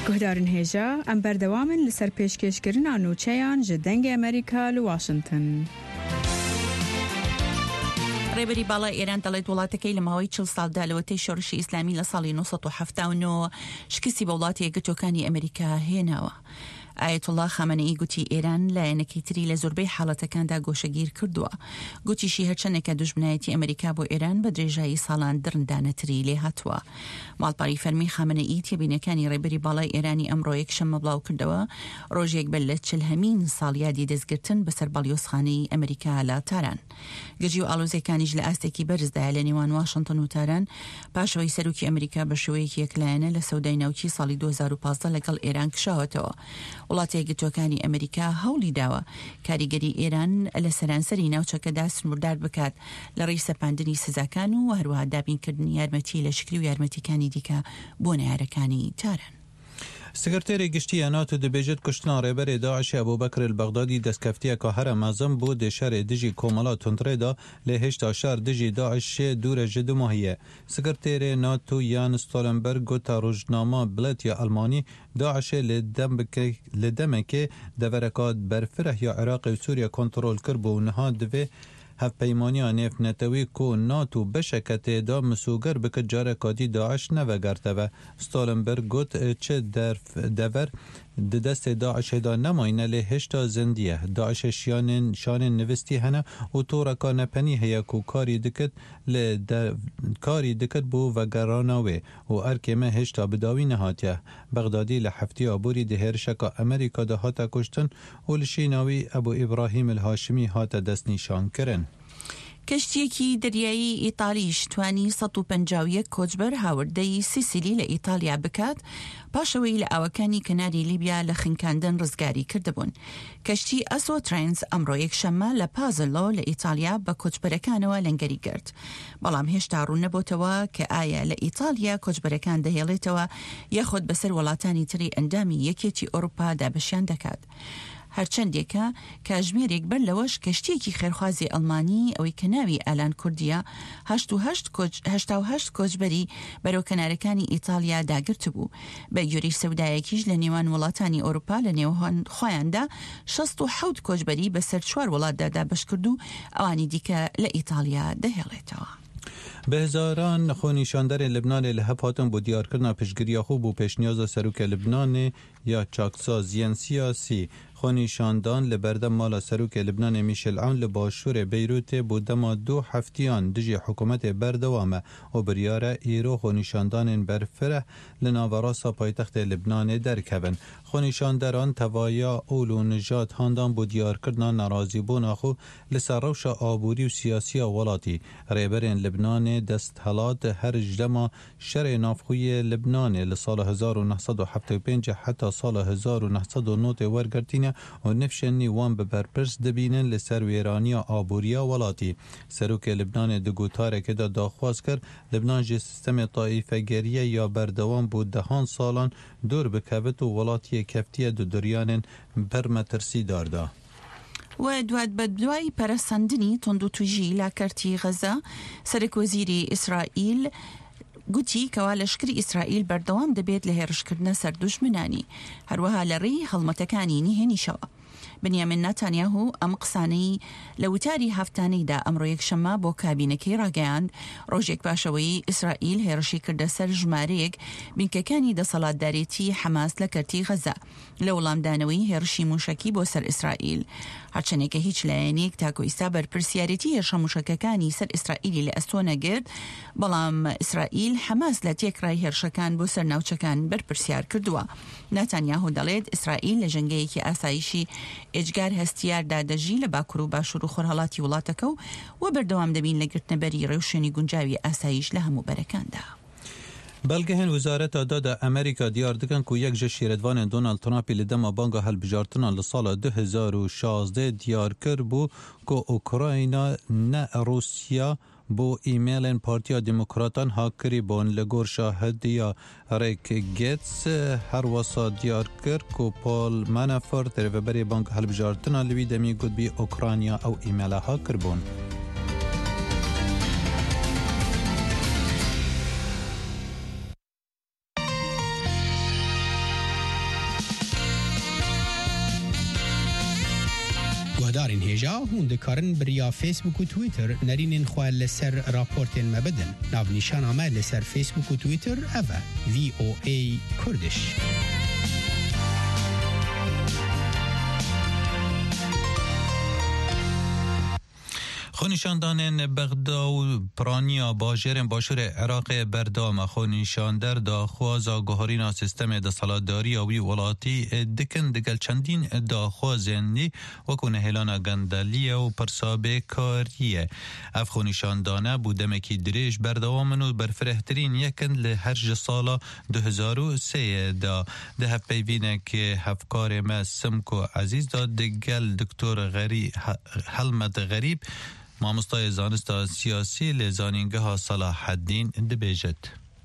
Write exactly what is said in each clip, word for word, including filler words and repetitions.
گهدارن هجا ام بردوامن لسر پیشکش کرن آنوچهان جدنگ امریکا لواشنطن. ڕێبەری باڵای ئێران دەڵێت وڵاتەکەی لە ماوەی چل ساڵدا لەوەتەی شۆڕشی ئیسلامی لە ساڵی نۆ سەد و هەفتاد و نۆ شکستی بە وڵاتی یەکگرتووەکانی ئەمریکا هێناوە. ئایەتوڵا خامنەئی گوتی ئێران لایەنێکی تری لە زۆربەی حاڵەتەکاندا گۆشەگیر کردووە. گوتیشی هەرچەندێکە دوژمنایەتی ئەمریکا بۆ ئێران بە درێژایی ساڵان درندانەتری لێ هاتووە. ماڵپەڕی فەرمی خامنەئی تێبینەکانی ڕێبەری باڵای ئێرانی ئەمڕۆ یەکشەممە بڵاو کردەوە ڕۆژێک بەر لە چلهەمین ساڵ یادی دەستگرتن بەسەر بەڵیۆزخانەی ئەمریکا لە تاران. گەجی و ئاڵۆزەکانیش لە ئاستێکی بەرزدایە لە نێوان واشنتن و تاران پاشەوەی سەرۆکی ئەمریکا بە شێوەیەکی یەکلایەنە لە سەودای ناوچی ساڵی دو هەزار و پانزدە لەگەڵ ئێران کشاوەتەوە. وڵاتی یەکگرتووەکانی ئەمریکا هەوڵی داوە کاریگەری ئێران لە سەرانسەری ناوچەکەدا سنوردار بکات لە ڕێی سەپاندنی سزاکان و هەروەها دابینکردنی یارمەتی لە شکری و یارمەتیەکانی دیکە بۆ نایارەکانی تاران. سکرتێری گشتیە ناتو دەبێژێت کوشتنا ڕێبەرێ داعشی ئەبوبەکر البەغدادی دەستکەفتیە کە هەرە مەزم بۆ دێشارێ دژی کۆمەڵا تونترێدا لە هێشتا شار دژی داعشێ دوورە ji دوماهیە. سکرتێرێ ناتو یان ستۆلنبەرگ گوتا ڕۆژنامە بڵێتیە ئەلمانی داعشێ لە دەمێکێ دەڤەرەکات بەرفرە یا عێراقی و سووریا کۆنتڕۆل کرد بۆ نەها دەوێ هەفپەیمانیا نێفنەتەوی کۆ ناتو بەشەکە تێدا مسوگەر بکە جارەکاتی داعش نەڤەگەرتەوە. ستۆلنبەرگ گوت چ دەڤەر دەستێ داعشێدا نەماینە لێ هێشتا زندیە. داعشە شانên نوستی هەنە و تۆڕەکە نەپەنی هەیە و کاری دکت لە کاری دکت بۆ ڤەگەڕاناوێ و ئەرکێمە هێشتا بداوی نەهاتیە. بەغدادی لە هەفتی ئابووری دهێرشەکە ئەمریکادا هاتە کوشتن و لشیناوی ئەبو ئیبراهیم الهاشمی هاتە دەستنیشانکردن. کەشتیەکی دەریایی ئیتالیش توانی سەد و پەنجا و یەک کۆچبەر هاوردەی سیسیلی لە ئیتالیا بکات پاشەوەی لە ئاوەکانی کەناری لیبیا لە خنکاندن ڕزگاری کردبوون. کەشتی ئەسۆ ترینز ئەمڕۆ یەکشەممە لە پازلۆ لە ئیتالیا بە کۆچبەرەکانەوە لەنگەری گرت. بەڵام هێشتا ڕوون نەبووتەوە کە ئایا لە ئیتالیا کۆچبەرەکان دەهێڵێتەوە یاخۆت بەسەر وڵاتانی تری ئەندامی یەکێتی ئەوروپا دابەشیان دەکات. هەرچەندێکە کاژمێرێک بەر لەوەش کەشتێکی خێرخوازی ئەڵمانی ئەوەی کە ناوی ئالان کوردیە هەشتا و هەشت کۆچبەری بەرەو کەنارەکانی ئیتالیا داگرت بوو. بە گوێرەی سەودایەکیش لە نێوان وڵاتانی ئەوروپا لە نێوان خۆیاندا شەست و حەوت کۆچبەری بەسەر چوار وڵاتدا دابەش کرد و ئەوانی دیکە لە ئیتالیا دەهێڵێتەوە. بهزاران خۆنیشاندەرێ لبنانê li hev hatin bû diyarkirina piştgiriya xwe bû pêşniyaza serokê Libnanê ya çaksaziyên siyasî. Xwenîşandan li berdem mala serokê Libnanê Michel Aoun li başûrê Beyrûtê bû dema du heftiyan dijî hikûmetê berdewam e û biryare îro xwenîşandanên berfireh li naverasta paytextê Libnanê derkevin. Xwenîşanderan tevaya ûl û nijat handan bû diyarkirina nerazîbûna xwe li ser rewşa aborî û siyasiya welatî. Rêberên Libnanê dest helat her ji dema şerê navxuyê Libnanê li sala hezar û neh sed û heft û pênc heta sala hezar û neh sed û notê wergirtîne û nifşên nî wan bi berpirs dibînin li ser wêraniya aboriya welatî. Serokê Libnanê di gotarekê de daxwaz kir Libnan ji sistemê taîfegeriye ya berdewam bû dehan salan dûr bikevit û welatiyê keftiye di duryanên bermetirsîdar da. و دوات بە دوای پەرەسەندنی تۆندوتوژی لاکەرتی غەزە سەرۆکوەزیری ئیسرائیل گوتی کەوا لەشکری ئیسرائیل بەردەوام دەبێت لە هێرشکردنە سەر دوژمنانی هەروەها لە ڕێی هەڵمەتەکانی نهێنیشەوە. بنیامین نەتانیاهو ئەم قسانەی لە وتاری هەفتانەیدا ئەمڕۆ یەکشەممە بۆ کابینەکەی ڕاگەیاند ڕۆژێک پاشەوەی ئیسرائیل هێرشی کردە سەر ژمارەیەک بنکەکانی دەسەڵاتدارێتی حەماس لە کەرتی غەزە لە وەڵامدانەوەی هێرشی موشەکی بۆ سەر ئیسرائیل. هەرچەندێکە هیچ لایەنێک تاکو ئیستا بەرپرسیارەتی هێرشە موشەکەکانی سەر ئیسرائیلی لە ئەستۆ نەگرت، بەڵام ئیسرائیل حەماس لە تێکڕای هێرشەکان بۆ سەر ناوچەکان بەرپرسیار کردووە. نەتانیاهو دەڵێت ئیسرائیل لە ژەنگەیەکی ئاسایشی ئێجگار هەستیاردا دەژی لە باکوور و باشوور و خۆرهەڵاتی وڵاتەکە و و بەردەوام دەبین لە گرتنەبەری ڕێوشێنی گونجاوی ئاسایش لە هەموو بەرەکاندا. بەڵگەهێن وزارەتە دادا ئەمریکا دیار دکن کو یەک ji şêretvanên Donald Trumpî li dema banga helbijartina li sala du hezar û şazdeh diyar kir bû ku Ukrayna ne Rusya بۆ ئیمێلên Partiya Demokratan hakirîbûn li gor şahediya Rick Gates her wesa diyar kir ku Paul Manafort rêveberê Banka Hilbijartina li wî demî got bî Ukrayna ew îmêla hakiribûn. هەوادارین هێژا هون دەکارن بریا فیسبوک و تویتر نەرینên xwe لەسەر راپۆرتên me bidin. Navnîşana me لەسەر فیسبوک و تویتر ev e V O A Kurdish. خونیشاندان بغدا و پرانیا باجرین باشور عراق بردام خونیشاندر دا خوازا گوهرینا سیستم دا سالاداری آوی ولاتی دکن دگل چندین دا خوازنی وکونه هلانا گندلی و پرسابه کاریه. اف خونیشاندانه بودمکی دریش بردوامن و برفرهترین یکن لهرج سالا دو هزار و سه دا ده هف پیوینه که هفکار ما سمکو عزیز دا دگل دکتور غریب حلمت غریب مامۆستای زانستا سیاسی لە زانینگەها صلاح الدین دەبێژێت.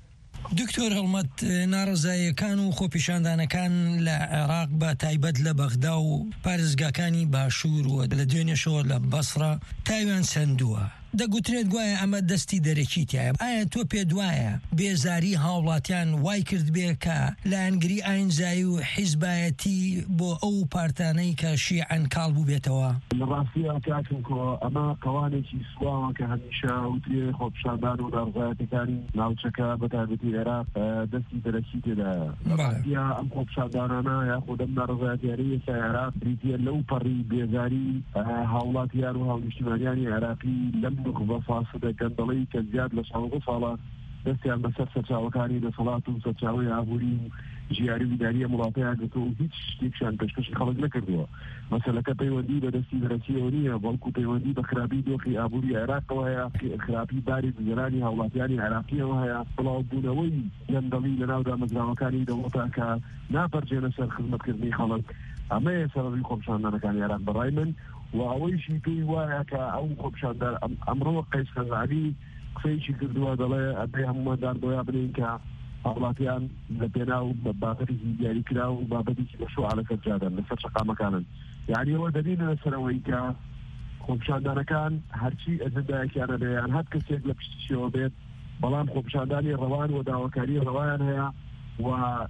دکتۆر هەڵمەت ناڕەزاییەکان و خۆپیشاندانەکان لە عێراق بە تایبەت لە بەغدا و پارێزگاکانی باشوور و لە دوێنێشەوە لە بەسڕە تاویان سندووە. دەگوترێت گوایە ئەمە دەستی دەرەکیتیایە. ئایا تۆ پێ دوایە بێزاری هاوڵاتیان وای کرد بێ کە لایەنگری ئاینزایی و حیزبایەتی بۆ ئەو پارتانەی کە شیعەن کاڵ بوو بێتەوە؟ لە ڕاستیە کاکەکۆ ئەمە قەوانێکی سواوە کە هەمیشە وترێ خۆپیشاندان و ناڕزایەتەکانی ناوچەکە بەتایبەتی عێراق دەستی دەرەکی تێدایە. ڕاستیە ئەم خۆپیشاندانانە یاخود ئەم ناڕزایەتیانەی ئێستا عێراق بریتیە لەو پەڕی بێزاری هاوڵاتیان و هاونیشتیمانیانی عێراقی لەم بە فاسدە گەندەڵی کە زیاد لە شەوە ساڵە دەستیان بەسەر سەرچاوەکانی دەسەڵات و سەرچاوی ئابووری و ژیاری ویداریە وڵاتەیان گرتووە و هیچ شتێکشان پێشکەشی خەڵک نەکردووە. مەسەلەکە پەیوەندی بە دەستی دەرەچیەوە نییە، بەڵکو پەیوەندی بە خراپی دۆخی ئابووری عێراقەوە هەیە، خراپی باری گوزەرانی هاوڵاتیانی عێراقیەوە هەیە، بڵاوبوونەوەی گەندەڵی لەناودا مەزراوەکانی دەوڵەتە کە ناپەرجێنە سەر خزمەتکردنی خەڵک. ئەمەیە سەبەبی خۆپیشاندانەکانی عێراق بەڕای من. و ئەوەیشی پێی وایە کە ئەو خۆپیشاندان ئەمڕۆ قەیس خەزاعی قسەیەکی کردووە دەڵێ ئەبێ هەموماندان بۆیا بنین کە هاوڵاتیان لە پێناو بابەتێکی دیاریکرا و بابەتێکی مەشروع لەسەر جادەن لەسەر شەقامەکانن. یعنی ئەوە دەبینە لەسەرەوەی کە خۆپیشاندانەکان هەرچی ئەجەندایەکیانە بێیان هەر کەسێک لە پشتیشەوە بێت، بەڵام خۆپیشاندانی ڕەوان و داواکاری ڕەوایان هەیە و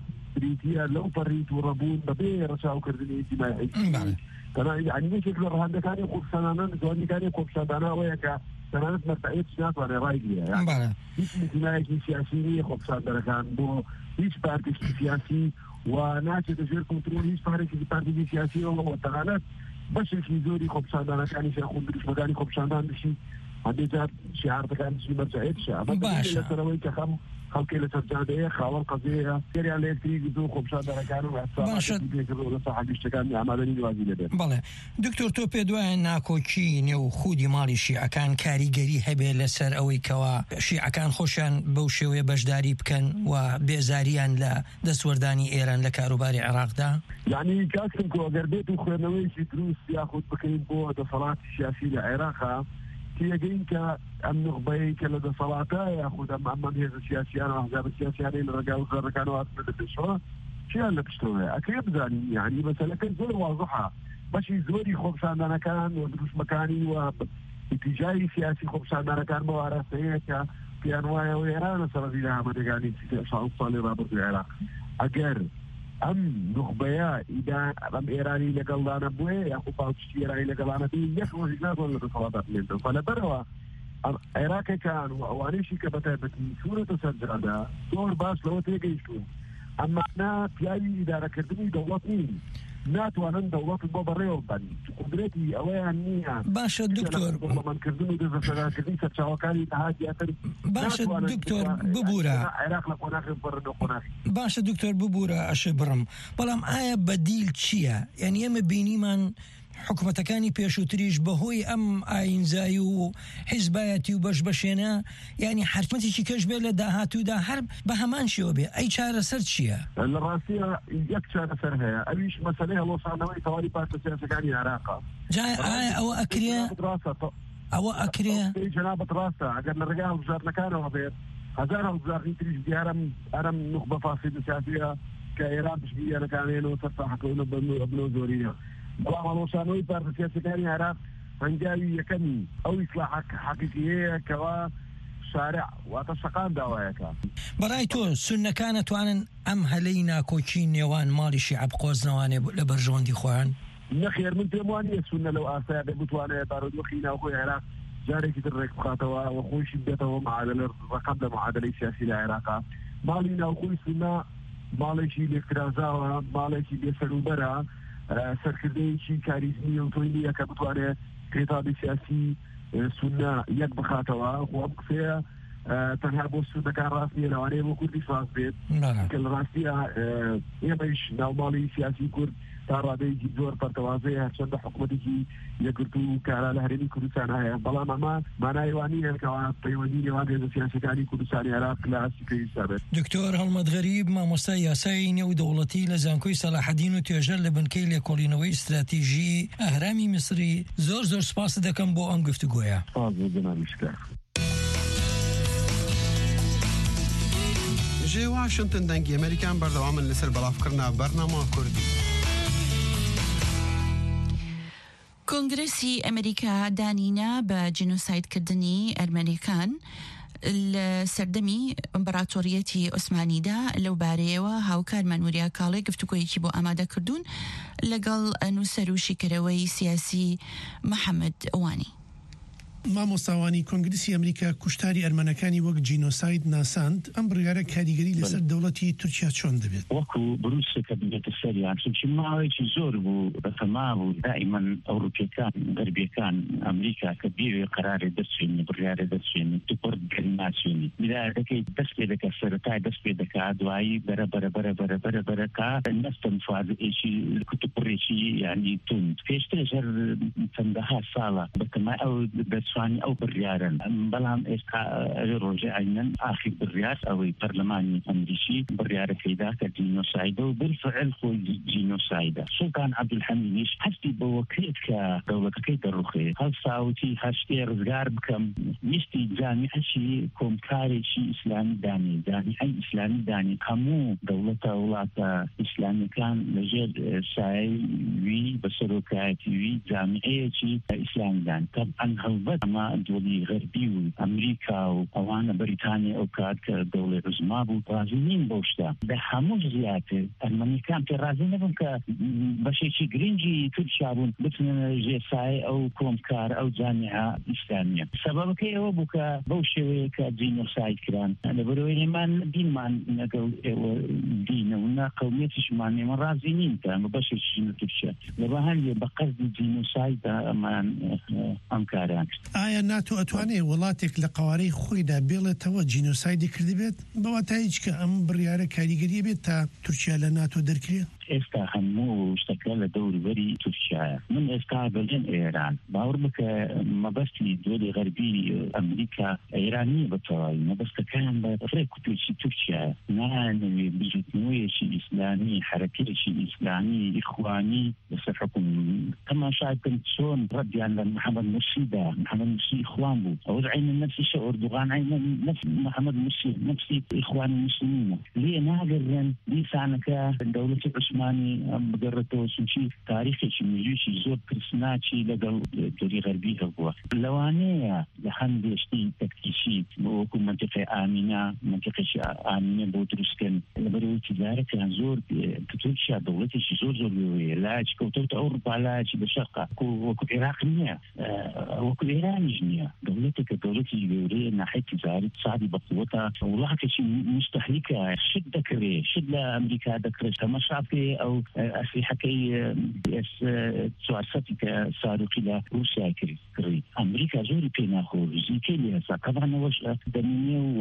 بریتیە لەو پەڕیت و ڕەبوون بەبێ ڕەچاوکردنی ئیجتیماعی. يعني يمكن لو هذا كان يقول سنانا زواني كان يقول سنانا وياك سنانا مرتعيد سنات وانا رايقية يعني هيش انتمائي سياسي خب سنانا كان بو هيش بارتي سياسي وناتي تجير كنترول هيش بارتي سياسي وطغانات بس في زوري خب سنانا كان يشاخون بريش مكاني خب سنانا بشي عندي جاب شعار كان شي مرتعيد شعار باشا سنوي كخم خلقي لسرجادية خاور قضية كيري على الكتريك دو خبشاندانەکان و هەستا حەقیشتەکانی ئامادەنی دوازی لەبێت. بەڵێ دکتۆر تۆ پێ دوایە ناکۆکی نێو خودی ماڵی شیعەکان کاریگەری هەبێ لەسەر ئەوەی کەوا شیعەکان خۆشیان بەو شێوەیە بەشداری بکەن و بێزاریان لە دەستوەردانی ئێران لە کاروباری عێراقدا؟ یعنی کاکسم کۆ ئەگەر بێت و خوێنەوەیشی دروست یاخود بکەین بۆ دەسەڵاتی سیاسی لە عێراقا تيجين كأم نخبي كلا ده صلاة يا أخو ده أمام هذا السياسيين وأحزاب السياسيين اللي رجعوا صار كانوا أصلا بالشوا شيء اللي بيشتوه أكيد زاني يعني مثلا كان زور واضحة باش يزوري خبز عندنا كان ودروس مكاني واتجاهي سياسي خبز عندنا كان موارثة ك في أنواع وإيران صار في لها مدرجاني شعوب صالح رابط العراق أجر أم نخبيا إذا أم إيراني لقلنا بوي يأخذ باوتشي إيراني لقلنا بيه يخرج الناس ولا بصلاة منهم فلا بروا عراق كان وانيشي كبتابتي سورة سجادة دور باس لو تيجيشو أما أنا بياي إدارة كردني دولتني ناتوانن دولت بابريو بني قدرتي أوانية باشا دكتور من كردني ده زفنا كردني سجاوكاني تهاجي أثر باشا دكتور ببورا عراق لقناخ برد قناخ باشا دكتور ببورا أشبرم بلام آية بديل تشيا يعني يم بيني من حکومەتەکانی پێشووتریش بەهۆی ئەم ئاینزایی و حیزبایەتی و بەشبەشێنە یعنی حرکەتێکی کەش بێت لە داهاتوودا هەر بە هەمان شێوە بێ ئەی چارەسەر چییە؟ لە ڕاستیە یەک چارەسەر هەیە ئەویش مەسەلەی هەڵۆسانەوەی تەواوی پارتە سیاسەکانی عێراقا جای ئایا ئەوە ئەکرێ ئەوە ئەکرێ جەنابەت ڕاستە ئەگەر لە ڕێگای هەڵبژاردنەکانەوە بێت هەزار هەڵبژاردنی تریش دیارم ئەرم نوخبە فاسد سیاسیە کە ئێران پشتگیریانەکانێنەوە سەر ساحەکەونە بنۆ زۆریە بەڵام هەڵۆسانەوەی پارتە سیاسەکانی عێراق هەنگاوی یەکەمی ئەو ئیسلاح حەقیقیەیە کەوا شارع واتە شەقام داوایەکە. بەڕای تۆ سوننەکان ئەتوانن ئەم هەلەی ناکۆکی نێوان ماڵی شیعە بقۆزنەوانێ لە بەرژەوەندی خۆیان؟ نەخێر من پێم وانە سونە لەو ئاسایە بتوانێت بارودۆخی ناوخۆی عێراق جارێکی تر ڕێک بخاتەوە و خۆشی بێتەوە معادلە ڕقم لە معادلەی سیاسی لە عێراقا. ماڵی ناوخۆی سونە ماڵێکی لێکرازاوە، ماڵێکی بێسەروبەرە، سەرکردەیەکی کاریزمی و تۆی نییە کە بتوانێت کتابی سیاسی سونە یەک بخاتەوە. خۆ ئەم قسەیە تەنها بۆ سونەکان ڕاست نیە، لەوانەیە بۆ کوردی فاس بێت کە لە ڕاستیە ئێمەش ناوماڵی سیاسی کورد تا ڕادەیەکی زۆر پەرتەوازەیە هەرچەندە حکوومەتێکی یەکگرتو و کارا لە هەرێمی کوردستان هەیە، بەڵام ئەمە مانایوانی هەرکەوە پەیوەندی نێوان هێزە سیاسەکانی کوردستانی عێراق لە ئاستی پێویستە بێت. دکتۆر هەڵمەت غەریب، مامۆستای یاسای نێودەوڵەتی لە زانکۆی سەلاحەدین و توێژەر لە بنکەی لێکۆڵینەوەی استراتیژی ئاهرامی میسری، زۆر زۆر سپاس دەکەم بۆ ئەم گفتوگۆیە. جێ واشنتن دەنگی ئەمریکان بەردەوامن لەسەر بەڵافکردنا بەرنامە کوردی. کۆنگرسی ئەمریکا دانینا بە جینۆسایدکردنی ئەرمەنیەکان لە سەردەمی ئیمپەراتۆریەتی عوسمانیدا لەو بارەیەوە هاوکارمان وریە کاڵێ گفتوگۆیەکی بۆ ئامادە کردوون لەگەڵ نووسەر و شیکەرەوەی سیاسی محەممەد ئەوانی. مامۆستاوانی کۆنگرسی ئەمریکا کوشتاری ئەرمەنەکانی وەک جینۆساید ناساند، ئەم بڕیارە کاریگەری لەسەر دەوڵەتی تورکیا چۆن دەبێت؟ وەکو بروسەکە بێتە سەریان چونکی ماوەیەکی زۆر بوو بەتەما بوو دائیمەن ئەوروپیەکان غەربیەکان ئەمریکا کە بێوێ قەرارێ دەچێنی بڕیارە دەچێنی دوپڕ گەری ناچێنی میراردەکەی دەست پێ دەکە سەرەتای دەست پێ دەکا دوایی بەرە بەرە بەرە بەرە بەرە بەرەکە نەستە مفازێکی کوتوپڕێکی یعنی توند پێشترش هەر چەندەها ساڵە بەتەما ئەو دەچوانی ئەو بڕیارن، بەڵام ئێستا ڕۆژێ عینەن ئاخر بڕیار ئەوەی پەرلەمانی ئەمریکی بڕیارەکەیدا کە جینۆسایدە و بالفعل خۆی جینۆسایدە. سوڵتان عەبدولحەمیدیش هەستی بەوە کرد کە دەوڵەتەکەی دەڕوخێ هەڵساوتی هەشتێ ڕزگار بکەم ویستی جامیعەکی کۆمکارێکی ئیسلامی دانی جامیعەی ئیسلامی دانی هەموو دەوڵەتە وڵاتە ئیسلامیەکان لەژێر سایەی وی بەسەرۆکایەتی وی جامیعەیەکی ئیسلامی دان. طبعاً هەڵبەت ئەمە دۆڵی غەربی و ئەمریکا و ئەوانە بەریتانیا ئەو کات کە دەوڵی عوزما بوو ڕازی نین بۆ شتە بە هەموو زیاتر ئەرمەنیەکان پێ ڕازی نەبوون کە بەشێکی گرنگی تورکیا بوون بتونێنە ژێر سایە ئەو کۆمکار ئەو جامیعە ئیسلامیە. سەبەبەکەی ئەوە بوو کە بەو شێوەیە کە جینۆساید کران لەبەرەوەی ئێمان دینمان لەگەڵ ئێوە دینە و نا قەومیەتیشمان ئێمە ڕازی نین کە ئەمە بەشێکی لە تورکیا لەبەر هەندێ بە قەسدی جینۆسایددا ئەمان ئەم کاران. ئایا ناتۆ ئەتوانێت وڵاتێک لە قوارەی خۆیدا بێڵێتەوە جینۆسایدی کردی بێت بەواتاییچ کە ئەم بڕیارە کاریگەریە بێت تا تورکیا لە ناتۆ دەرکرێت؟ ئێستا هەموو شتەکە لە دەوروبەری تورکیایە. من ئێستا بەجێن ئێران باوەڕ بکە مەبەستی دۆڵی غەربی ئەمریکا ئێرانی بەتەواوی مەبەستەکان بە ڕێک و پێچی تورکیایە نانەوێ بژوتنەوەیەکی ئیسلامی حرەکەیەکی ئیسلامی ئیخوانی لەسەر حکوم تەماشای بکەن چۆن ڕەدیان لە محەممەد موسیدا محەممەد موسی ئیخوان بوو ئەو عینە نەفسیشە ئۆردوغان عینە نەفس محەممەد موسی نەفسی ئیخوانی موسلیمینە لێ ناگەڕێن دیسانەکە دەوڵەتی عوسمانی بگەڕێتەوە چونکی تاریخێکی ملیویی زۆر پرسناچی لەگەڵ دۆڵی غەربی هەبووە. لەوانەیە لە هەندێشتی تەکتیکی وەکو منتیقەی ئامینە منتیقێکی ئامینە بۆ دروستکردن لەبەرەوەی تجارەتیان زۆر تورکیا دەوڵەتێکی زۆر زۆر لێوەیە لایەکی کەوتۆتە ئەوروپا لایەکی بەشەقا وەکو عێراق نییە وەکو ئێرانیش نییە دەوڵەتێکە دەوڵەتی گەورەیە ناحەی تجاری اقتصادی بەقووەتە وڵاتێکی مستەهلیکە شت دەکرێت شت لە ئەمریکا دەکرێت تەماشا ئەو ئەسلیحەکەی ئێس چوارسەتی کە ساروقی لە رووسیا کردی ئەمریکا زۆری پێ ناخۆ زیکەی لێ هەسا قەبانەوەش دەمینێ و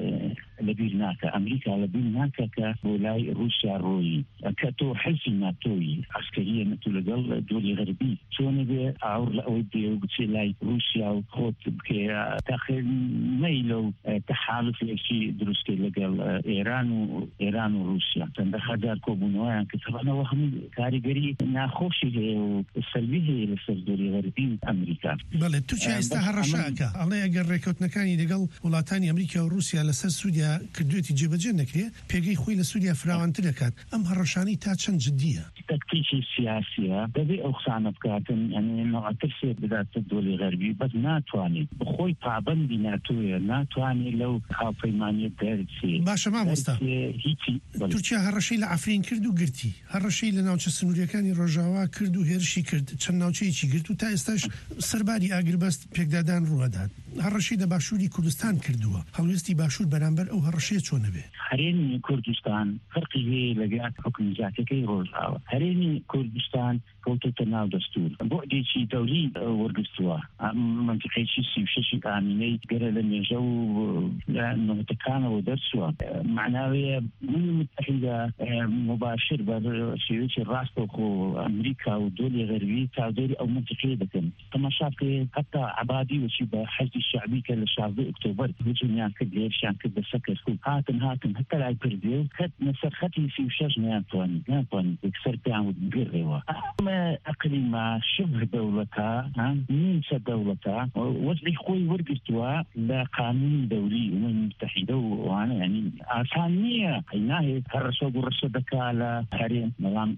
لەبیر ناکە ئەمریکا لەبیر ناکە کە بۆ لای رووسیا ڕۆیی کە تۆ حەلفی ناتۆیی عەسکەریە نەتو لەگەڵ دۆڵی غەربی چۆنە بێ ئاور لە ئەوەی بێ و بچێ لای رووسیا و خۆت بکێ تاخیر نەی لەو تەحالفێکی دروستکرد لەگەڵ ئێران و ئێران و رووسیا چەندە هەزار کۆبوونەوە کە تەوانەوە هەموو کاریگەری ناخۆشی هەیە و سەلبی هەیە لەسەر دۆڵی غەربی و ئەمریکا. بەڵێ تورکیا ئێستا هەڕەشەکە ئەڵێ ئەگەر ڕێکەوتنەکانی لەگەڵ وڵاتانی ئەمریکا و رووسیا لەسەر سوودیا کردوێتی جێبەجێ نەکرێ پێگەی خۆی لە سوودیا فراوانتر دەکات ئەم هەڕەشانی تا چەند جددیە؟ تەکتیکی سیاسیە دەبێ ئەو قسانە بکاتن یعنی نەوەترسێ بداتە دۆڵی غەربی بەس ناتوانێت بخۆی پابەندی ناتۆیە ناتوانێت لەو هاوپەیمانیە دەرچێت. باشە مامۆستا تورکیا هەڕەشەی لە ئەفرین کرد و گرتی وتی هەڕەشەی لە ناوچە سنووریەکانی ڕۆژاوا کرد و هێرشی کرد چەند ناوچەیەکی گرت و تا ئێستاش سەرباری ئاگربەست پێکدادان ڕوادات هەڕەشەی لە باشووری کوردستان کردووە هەڵوێستی باشوور بەرامبەر ئەو هەڕەشەیە چۆنە بێ هەرێمی کوردستان فەرقی هەیە لەگەڵ حکومەتەکەی ڕۆژاوا هەرێمی کوردستان کەوتۆتە ناو دەستور بۆ دەولی وەرگرتووە منطقەیەکی سی و شەشی ئامینەی گەرە لە مێژە و لە نەوتەکانەوە دەرچووە معناوەیە بوونی متحیدە مباشر بە شێوەیەکی ڕاستەوخۆ ئەمریکا و دۆلی غەربی تا دۆری ئەو منطقەیە دەکەن تەماشا بکەیە حتا عەبادی وەچی بە حەزی شەعبی کە لە شازدەی ئۆکتۆبەر هجومیان کرد لێرشیان کرد بە سەکەسکوت هاتن هاتن هەتا لای پردێ و کەت نەسەر خەتی سی و شەش نەیانتوانی ناتوانی یەکسەر پێیان گڕێەوە ئەقلیما شبه دەوڵەتە نیمچە دەوڵەتە وەزعی خۆی وەرگرتووە لە قانونی دەولی ئومەمی متحیدە و وانە ینی ئاسان نییە ناهێت هەر ڕەسەد و ڕەسە دەکا لە هەرێم بەڵام